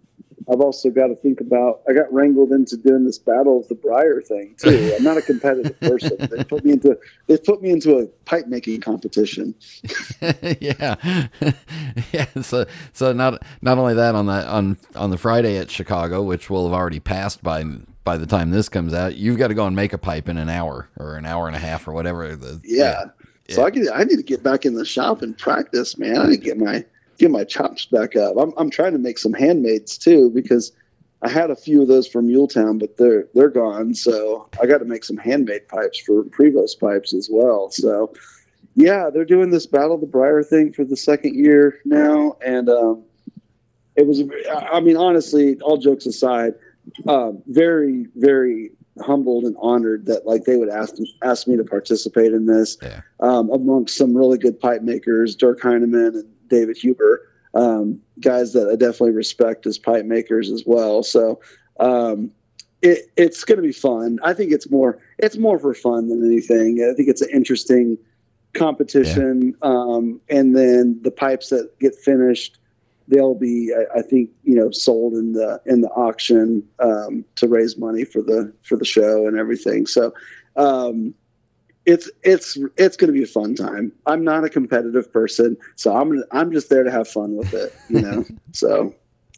I've also got to think about, I got wrangled into doing this Battle of the Briar thing too. I'm not a competitive person. They put me into a pipe making competition. Yeah. Yeah. So not only that, on the Friday at Chicago, which will have already passed by the time this comes out, you've got to go and make a pipe in an hour or an hour and a half or whatever. So I need to get back in the shop and practice, man. I need to get my chops back up. I'm trying to make some handmaids too, because I had a few of those from Muletown, but they're gone. So I got to make some handmade pipes for Prevost pipes as well. So yeah, they're doing this Battle of the Briar thing for the second year now. And it was, I mean, honestly, all jokes aside, very, very humbled and honored that like they would ask me to participate in this. Yeah. Amongst some really good pipe makers, Dirk Heineman and David Huber, guys that I definitely respect as pipe makers as well. So it's going to be fun. I think it's more for fun than anything. I think it's an interesting competition. Yeah. And then the pipes that get finished, they'll be, I think, sold in the auction to raise money for the show and everything. So it's going to be a fun time. I'm not a competitive person, so I'm just there to have fun with it, So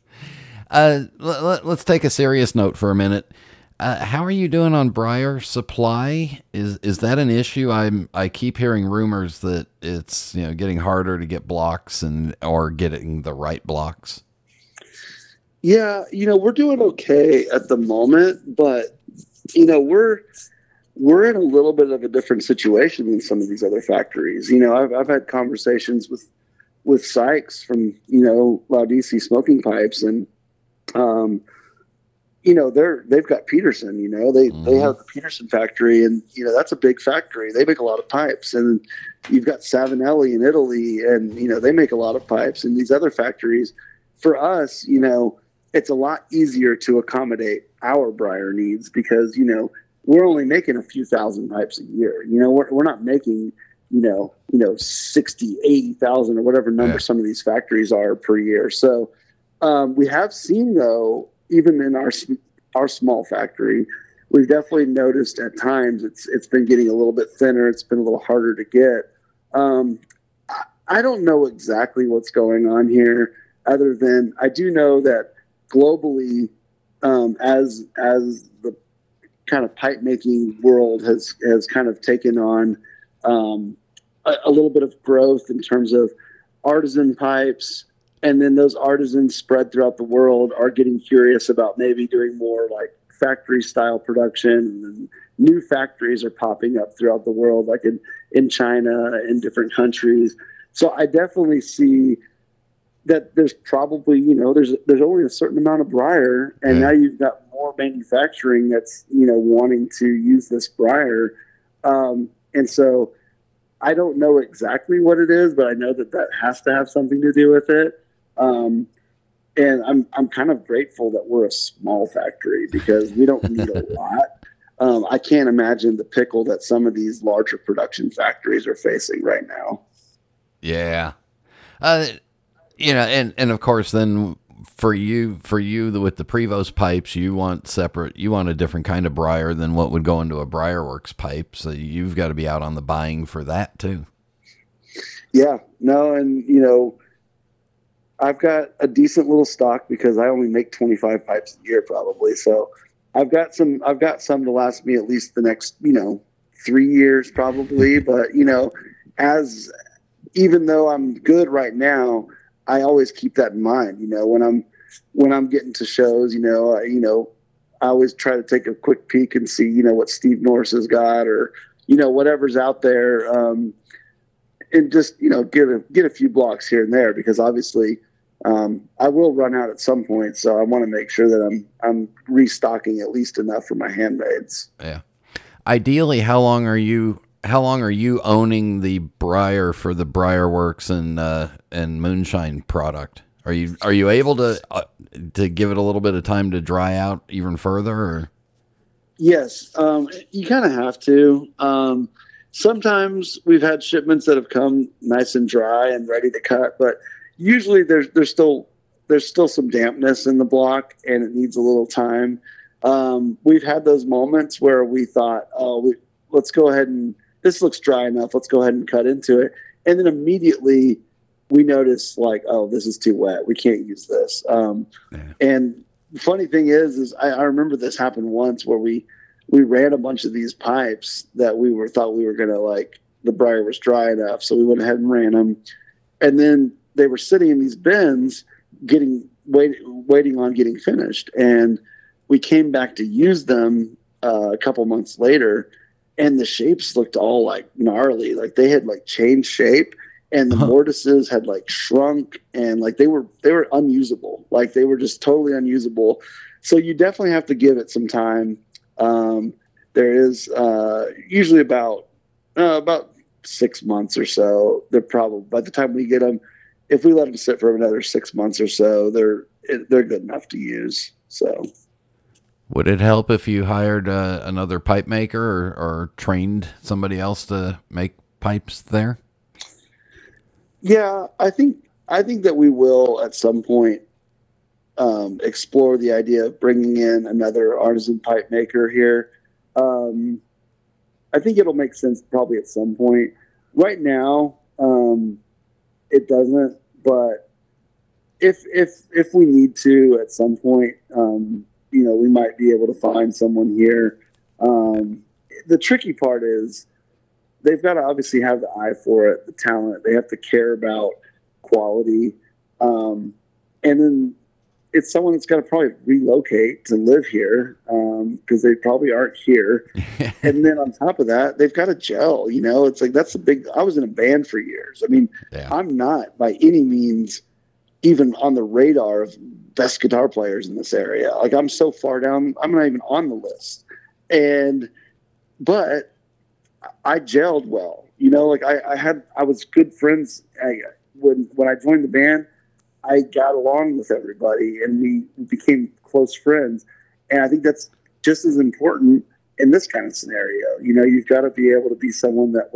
let's take a serious note for a minute. How are you doing on briar supply? Is that an issue? I keep hearing rumors that it's getting harder to get blocks or getting the right blocks. Yeah, we're doing okay at the moment, but we're in a little bit of a different situation than some of these other factories. I've had conversations with Sykes from Laudisi Smoking Pipes, and they've got Peterson, they have the Peterson factory, and, that's a big factory. They make a lot of pipes. And you've got Savinelli in Italy, and, they make a lot of pipes. And these other factories, for us, it's a lot easier to accommodate our briar needs because, we're only making a few thousand pipes a year. We're not making, 60, 80,000 or whatever number some of these factories are per year. So we have seen, though, even in our small factory, we've definitely noticed at times it's been getting a little bit thinner. It's been a little harder to get. I don't know exactly what's going on here, other than I do know that globally, as the kind of pipe making world has kind of taken on a little bit of growth in terms of artisan pipes. And then those artisans spread throughout the world are getting curious about maybe doing more like factory style production. And then new factories are popping up throughout the world, like in China, in different countries. So I definitely see that there's probably, there's only a certain amount of briar, and now you've got more manufacturing that's, wanting to use this briar. And so I don't know exactly what it is, but I know that has to have something to do with it. And I'm kind of grateful that we're a small factory because we don't need a lot. I can't imagine the pickle that some of these larger production factories are facing right now. Yeah. And of course then for you with the Prevost pipes, you want a different kind of briar than what would go into a Briarworks pipe. So you've got to be out on the buying for that too. Yeah, no. And, I've got a decent little stock because I only make 25 pipes a year probably. So I've got some to last me at least the next, 3 years probably. But, even though I'm good right now, I always keep that in mind, when I'm getting to shows, I always try to take a quick peek and see, what Steve Norris has got or, whatever's out there. And just, get a few blocks here and there because obviously, I will run out at some point, so I want to make sure that I'm restocking at least enough for my handmaids. Yeah. Ideally, how long are you owning the briar for the Briarworks and Moonshine product? Are you able to give it a little bit of time to dry out even further? Or? Yes, you kind of have to. Sometimes we've had shipments that have come nice and dry and ready to cut, but usually there's still there's still some dampness in the block and it needs a little time. We've had those moments where we thought, let's go ahead and this looks dry enough. Let's go ahead and cut into it. And then immediately we notice like, oh, this is too wet. We can't use this. And the funny thing is I remember this happened once where we ran a bunch of these pipes that thought we were going to like, the briar was dry enough. So we went ahead and ran them. And then they were sitting in these bins waiting on getting finished. And we came back to use them a couple months later, and the shapes looked all like gnarly. Like they had like changed shape, and the mortises had like shrunk, and like they were unusable. Like they were just totally unusable. So you definitely have to give it some time. There is usually about 6 months or so. They're probably, by the time we get them, if we let them sit for another 6 months or so, they're good enough to use. So, would it help if you hired another pipe maker or trained somebody else to make pipes there? Yeah, I think that we will at some point explore the idea of bringing in another artisan pipe maker here. I think it'll make sense probably at some point. Right now, it doesn't, but if we need to at some point, we might be able to find someone here. The tricky part is they've got to obviously have the eye for it, the talent. They have to care about quality. And then it's someone that's got to probably relocate to live here because they probably aren't here. And then on top of that, they've got to gel. It's like that's I was in a band for years. I mean, I'm not by any means even on the radar of best guitar players in this area. Like I'm so far down, I'm not even on the list. But I gelled well. Like I was good friends. When I joined the band, I got along with everybody and we became close friends. And I think that's just as important in this kind of scenario. You've got to be able to be someone that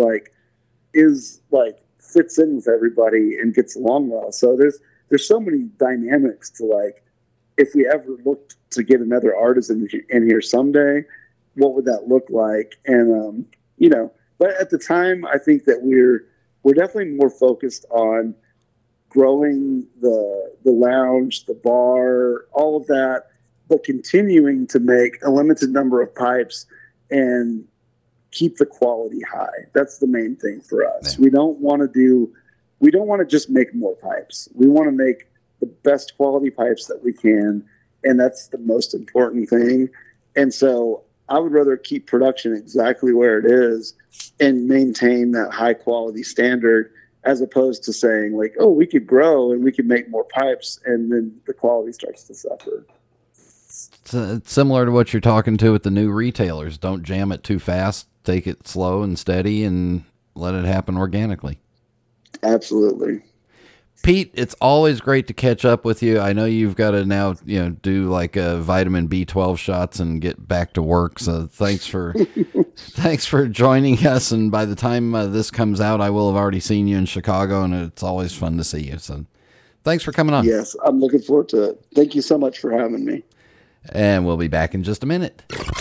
fits in with everybody and gets along well. So there's so many dynamics to if we ever looked to get another artisan in here someday, what would that look like? And, but at the time, I think that we're definitely more focused on growing the lounge, the bar, all of that, but continuing to make a limited number of pipes and keep the quality high. That's the main thing for us. Yeah. We don't want to just make more pipes. We want to make the best quality pipes that we can, and that's the most important thing. And so I would rather keep production exactly where it is and maintain that high quality standard, as opposed to saying we could grow and we could make more pipes and then the quality starts to suffer. It's similar to what you're talking to with the new retailers. Don't jam it too fast. Take it slow and steady and let it happen organically. Absolutely. Pete, it's always great to catch up with you. I know you've got to now, do vitamin B12 shots and get back to work. So thanks for joining us. And by the time this comes out, I will have already seen you in Chicago, and it's always fun to see you. So thanks for coming on. Yes, I'm looking forward to it. Thank you so much for having me. And we'll be back in just a minute.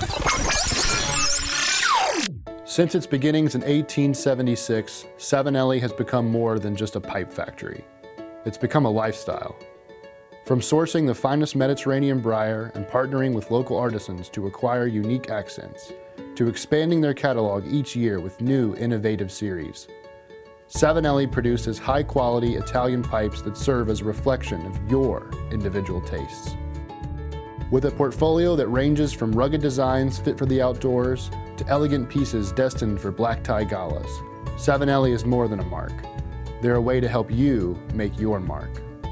Since its beginnings in 1876, Savinelli has become more than just a pipe factory. It's become a lifestyle. From sourcing the finest Mediterranean briar and partnering with local artisans to acquire unique accents, to expanding their catalog each year with new, innovative series, Savinelli produces high-quality Italian pipes that serve as a reflection of your individual tastes. With a portfolio that ranges from rugged designs fit for the outdoors to elegant pieces destined for black tie galas, Savinelli is more than a mark. They're a way to help you make your mark.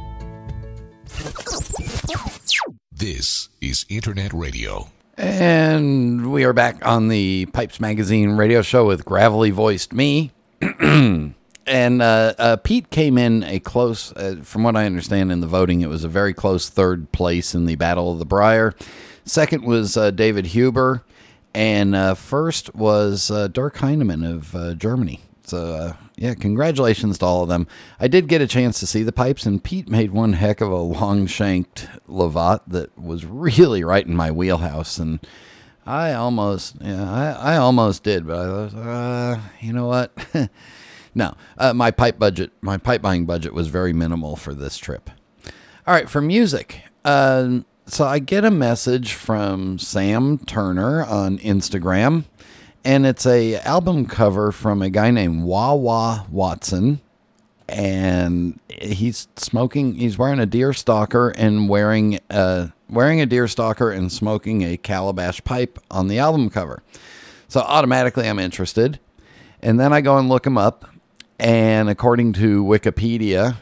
This is Internet Radio. And we are back on the Pipes Magazine radio show with gravelly voiced me. And Pete came in a close, from what I understand in the voting, it was a very close third place in the Battle of the Briar. Second was David Huber. And first was Dirk Heinemann of Germany. So, yeah, congratulations to all of them. I did get a chance to see the pipes, and Pete made one heck of a long-shanked Lovat that was really right in my wheelhouse, and I almost did, but I was, you know what? No, my pipe buying budget was very minimal for this trip. All right, for music. So I get a message from Sam Turner on Instagram, and it's a album cover from a guy named Wah Watson, and he's wearing a deer stalker and wearing a deer stalker and smoking a calabash pipe on the album cover. So automatically I'm interested, and then I go and look him up, and according to Wikipedia,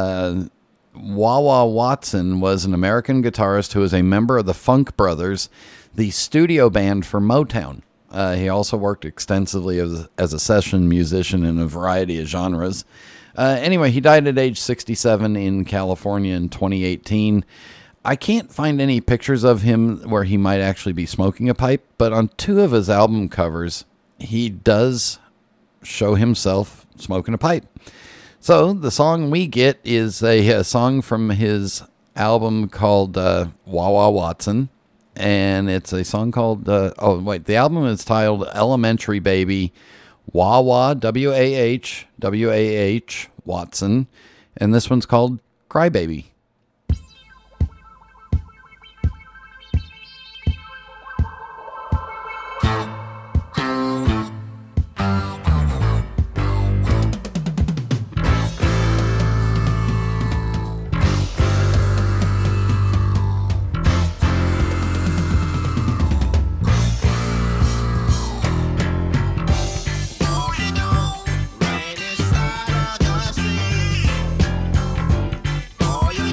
Wah Watson was an American guitarist who was a member of the Funk Brothers, the studio band for Motown. He also worked extensively as a session musician in a variety of genres. Anyway, he died at age 67 in California in 2018. I can't find any pictures of him where he might actually be smoking a pipe, but on 2 of his album covers, he does show himself smoking a pipe. So the song we get is a song from his album called Wah Watson, and it's a song called, the album is titled Elementary Baby, Wah, W-A-H, Watson, and this one's called Cry Baby. Oh, you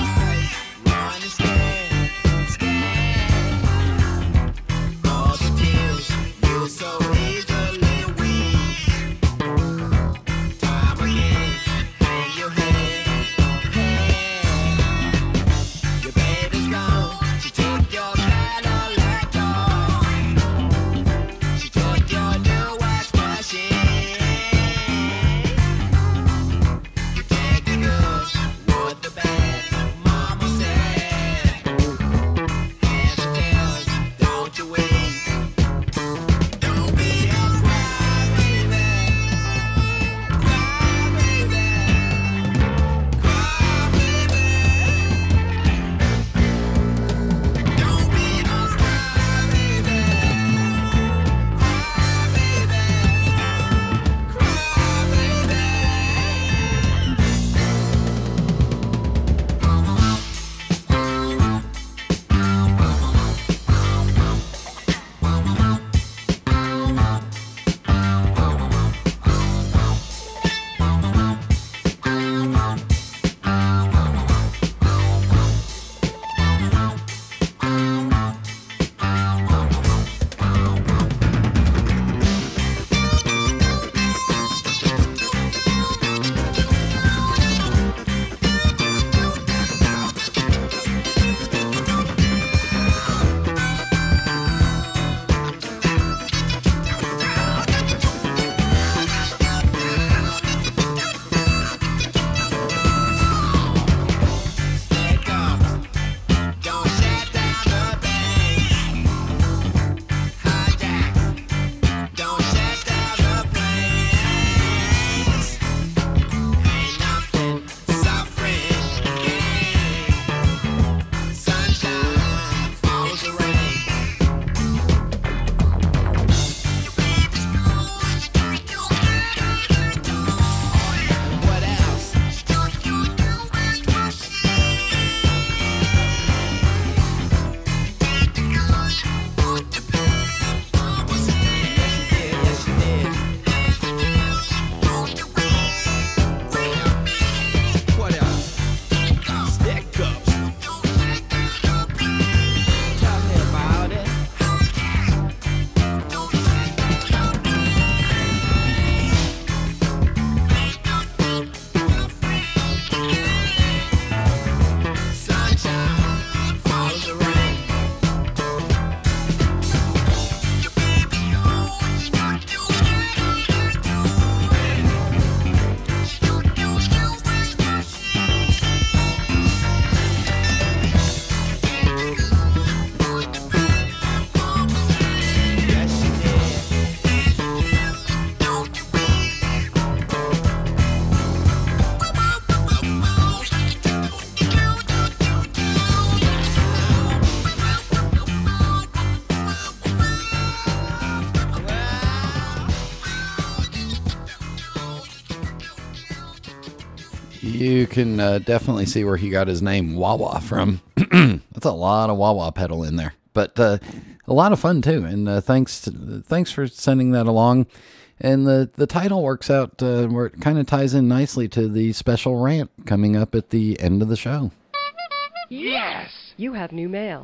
You can definitely see where he got his name, Wawa, from. That's a lot of Wawa pedal in there, but a lot of fun too. And thanks for sending that along. And the title works out where it kind of ties in nicely to the special rant coming up at the end of the show. Yes! You have new mail.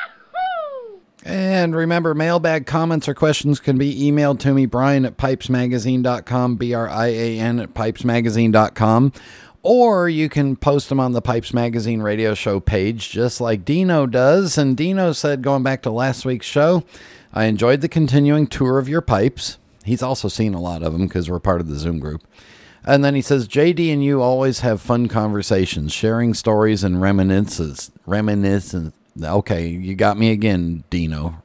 And remember, mailbag comments or questions can be emailed to me, Brian at pipesmagazine.com, BRIAN at pipesmagazine.com, or you can post them on the Pipes Magazine radio show page, just like Dino does. And Dino said, going back to last week's show, I enjoyed the continuing tour of your pipes. He's also seen a lot of them because we're part of the Zoom group. And then he says, JD and you always have fun conversations, sharing stories and reminiscences. Okay, you got me again, Dino.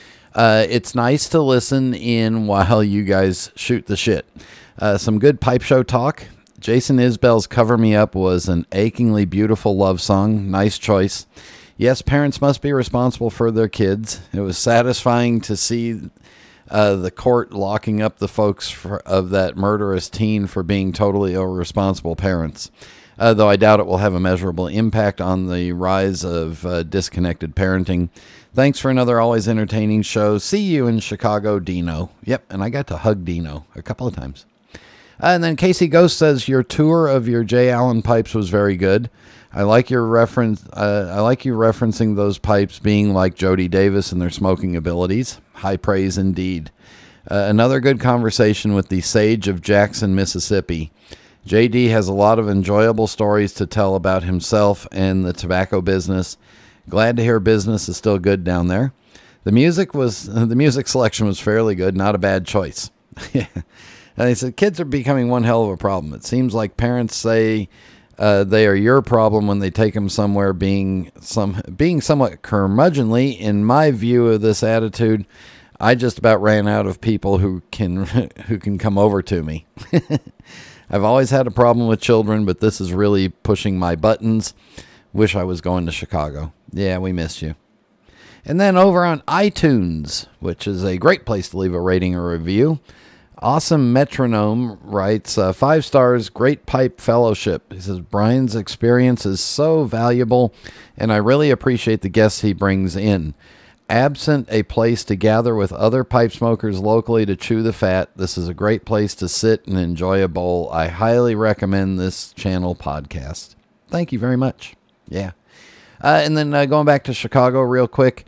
It's nice to listen in while you guys shoot the shit. Some good pipe show talk. Jason Isbell's Cover Me Up was an achingly beautiful love song. Nice choice. Yes, parents must be responsible for their kids. It was satisfying to see the court locking up the folks of that murderous teen for being totally irresponsible parents. Though I doubt it will have a measurable impact on the rise of disconnected parenting. Thanks for another always entertaining show. See you in Chicago, Dino. Yep, and I got to hug Dino a couple of times. And then Casey Ghost says, your tour of your J. Allen pipes was very good. I like your reference. I like you referencing those pipes being like Jody Davis and their smoking abilities. High praise indeed. Another good conversation with the Sage of Jackson, Mississippi. JD has a lot of enjoyable stories to tell about himself and the tobacco business. Glad to hear business is still good down there. The music selection was fairly good, not a bad choice. And he said, kids are becoming one hell of a problem. It seems like parents say they are your problem when they take them somewhere being somewhat curmudgeonly. In my view of this attitude, I just about ran out of people who can come over to me. I've always had a problem with children, but this is really pushing my buttons. Wish I was going to Chicago. Yeah, we missed you. And then over on iTunes, which is a great place to leave a rating or review, Awesome Metronome writes, 5 stars, great pipe fellowship. He says, Brian's experience is so valuable, and I really appreciate the guests he brings in. Absent a place to gather with other pipe smokers locally to chew the fat, this is a great place to sit and enjoy a bowl. I highly recommend this channel podcast. Thank you very much. Yeah. And then going back to Chicago real quick,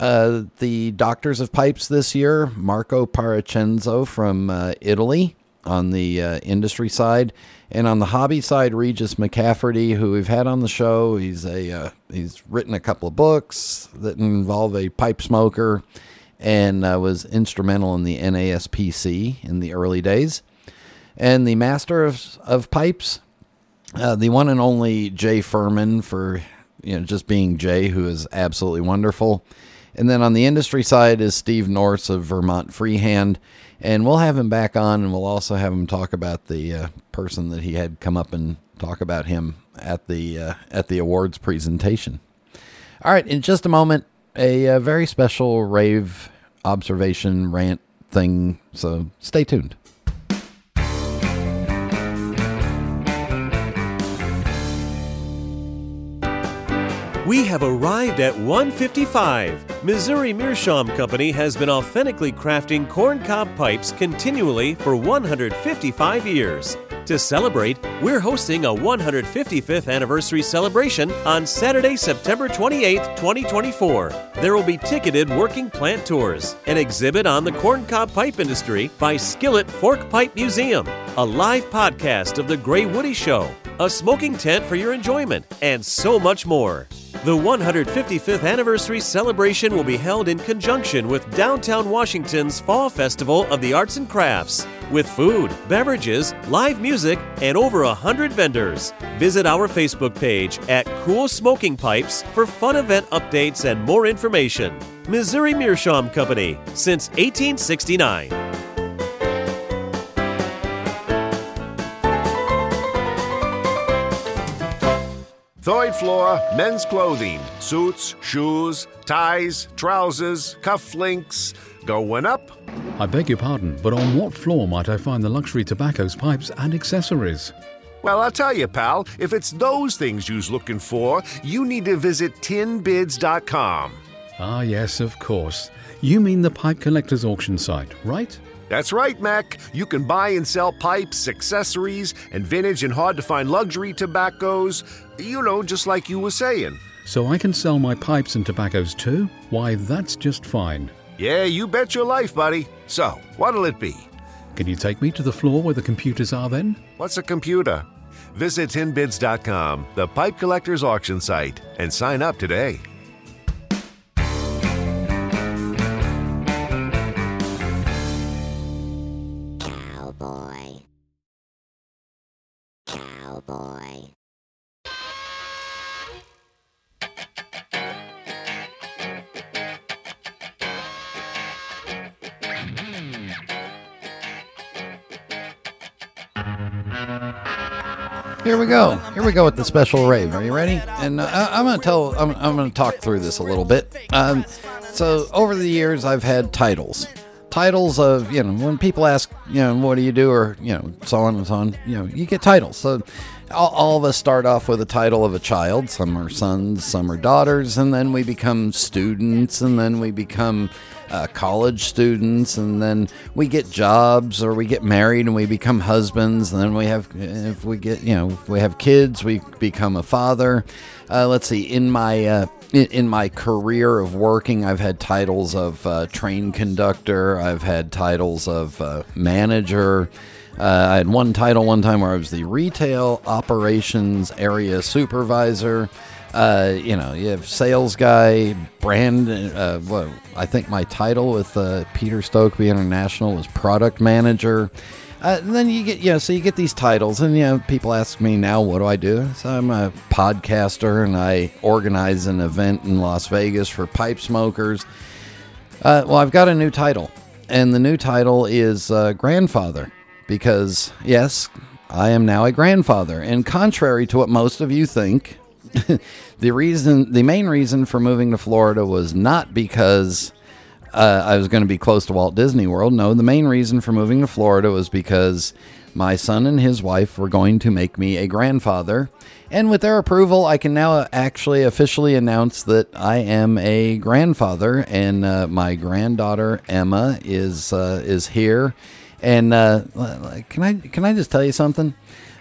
the Doctors of Pipes this year, Marco Paracenzo from Italy on the industry side, and on the hobby side, Regis McCafferty, who we've had on the show. He's written a couple of books that involve a pipe smoker and was instrumental in the NASPC in the early days. And the Master of Pipes, the one and only Jay Furman, for just being Jay, who is absolutely wonderful. And then on the industry side is Steve Norse of Vermont Freehand. And we'll have him back on, and we'll also have him talk about the person that he had come up and talk about him at the awards presentation. All right, in just a moment, a very special rave observation rant thing, so stay tuned. We have arrived at 155. Missouri Meerschaum Company has been authentically crafting corncob pipes continually for 155 years. To celebrate, we're hosting a 155th anniversary celebration on Saturday, September 28, 2024. There will be ticketed working plant tours, an exhibit on the corncob pipe industry by Skillet Fork Pipe Museum, a live podcast of The Gray Woody Show, a smoking tent for your enjoyment, and so much more. The 155th anniversary celebration will be held in conjunction with Downtown Washington's Fall Festival of the Arts and Crafts, with food, beverages, live music, and over 100 vendors. Visit our Facebook page at Cool Smoking Pipes for fun event updates and more information. Missouri Meerschaum Company, since 1869. Third floor, men's clothing, suits, shoes, ties, trousers, cufflinks, going up. I beg your pardon, but on what floor might I find the luxury tobaccos, pipes and accessories? Well, I'll tell you, pal, if it's those things you's looking for, you need to visit tinbids.com. Ah, yes, of course. You mean the pipe collector's auction site, right? That's right, Mac. You can buy and sell pipes, accessories, and vintage and hard-to-find luxury tobaccos. You know, just like you were saying. So I can sell my pipes and tobaccos too? Why, that's just fine. Yeah, you bet your life, buddy. So, what'll it be? Can you take me to the floor where the computers are then? What's a computer? Visit tinbids.com, the pipe collector's auction site, and sign up today. Cowboy. Cowboy. Here we go. Here we go with the special rave. Are you ready? And I'm going to talk through this a little bit. So over the years, I've had titles of, when people ask, what do you do, or, so on and so on, you get titles. So all of us start off with a title of a child. Some are sons, some are daughters, and then we become students, and then we become college students, and then we get jobs, or we get married and we become husbands, and then if we have kids, we become a father. Let's see, in my career of working, I've had titles of train conductor, I've had titles of manager. I had one title one time where I was the retail operations area supervisor. You have sales guy, brand. I think my title with Peter Stokeby International was product manager. Then you get, so you get these titles, and people ask me now, what do I do? So I'm a podcaster, and I organize an event in Las Vegas for pipe smokers. Well, I've got a new title, and the new title is grandfather, because yes, I am now a grandfather, and contrary to what most of you think. The main reason for moving to Florida was not because I was going to be close to Walt Disney World. No, the main reason for moving to Florida was because my son and his wife were going to make me a grandfather. And with their approval, I can now actually officially announce that I am a grandfather. And my granddaughter, Emma, is here. And can I just tell you something?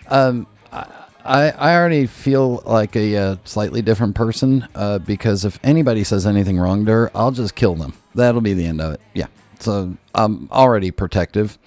I already feel like a slightly different person because if anybody says anything wrong to her, I'll just kill them. That'll be the end of it. Yeah. So I'm already protective.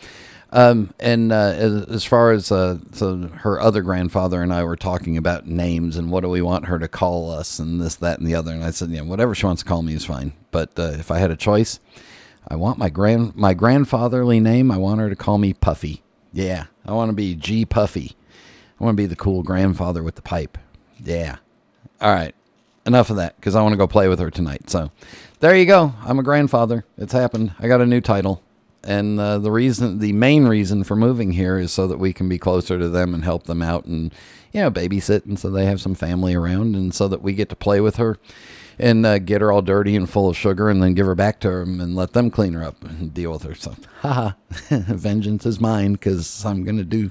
As far as so her other grandfather and I were talking about names and what do we want her to call us and this, that, and the other. And I said, whatever she wants to call me is fine. But if I had a choice, I want my grandfatherly name. I want her to call me Puffy. Yeah. I want to be G Puffy. I want to be the cool grandfather with the pipe. Yeah. All right. Enough of that, because I want to go play with her tonight. So there you go. I'm a grandfather. It's happened. I got a new title. And the main reason for moving here is so that we can be closer to them and help them out and, babysit. And so they have some family around, and so that we get to play with her and get her all dirty and full of sugar and then give her back to them and let them clean her up and deal with her. So, haha, vengeance is mine, because I'm going to do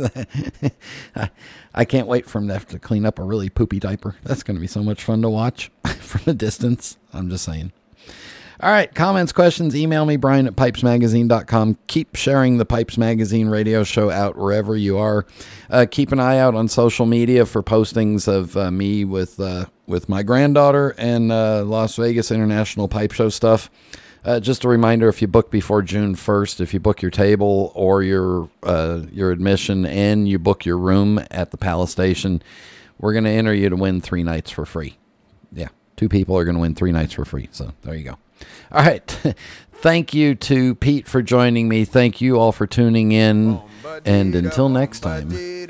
I can't wait for them to have to clean up a really poopy diaper. That's going to be so much fun to watch from a distance. I'm just saying. All right, comments, questions, email me, Brian at pipesmagazine.com. Keep sharing the Pipes Magazine radio show out wherever you are. Keep an eye out on social media for postings of me with my granddaughter and Las Vegas International Pipe Show stuff. Just a reminder, if you book before June 1st, if you book your table or your admission and you book your room at the Palace Station, we're going to enter you to win 3 nights for free. Yeah, 2 people are going to win 3 nights for free. So there you go. All right. Thank you to Pete for joining me. Thank you all for tuning in. And until next time. Happy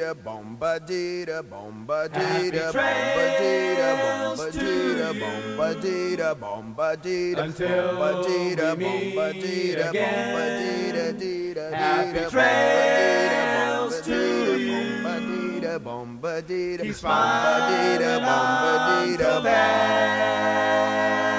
trails until we meet again. Happy trails to you. Keep smiling until then.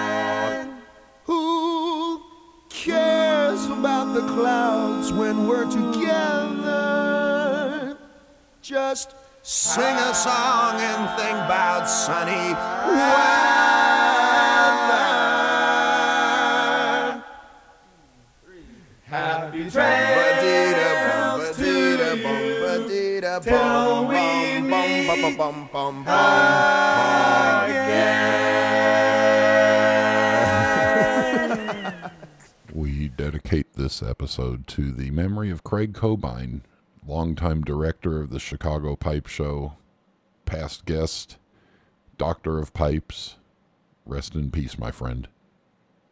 Who cares about the clouds when we're together? Just Sing a song and think about sunny weather. Happy trails to you till we meet again. We dedicate this episode to the memory of Craig Cobine, longtime director of the Chicago Pipe Show, past guest, doctor of pipes. Rest in peace, my friend.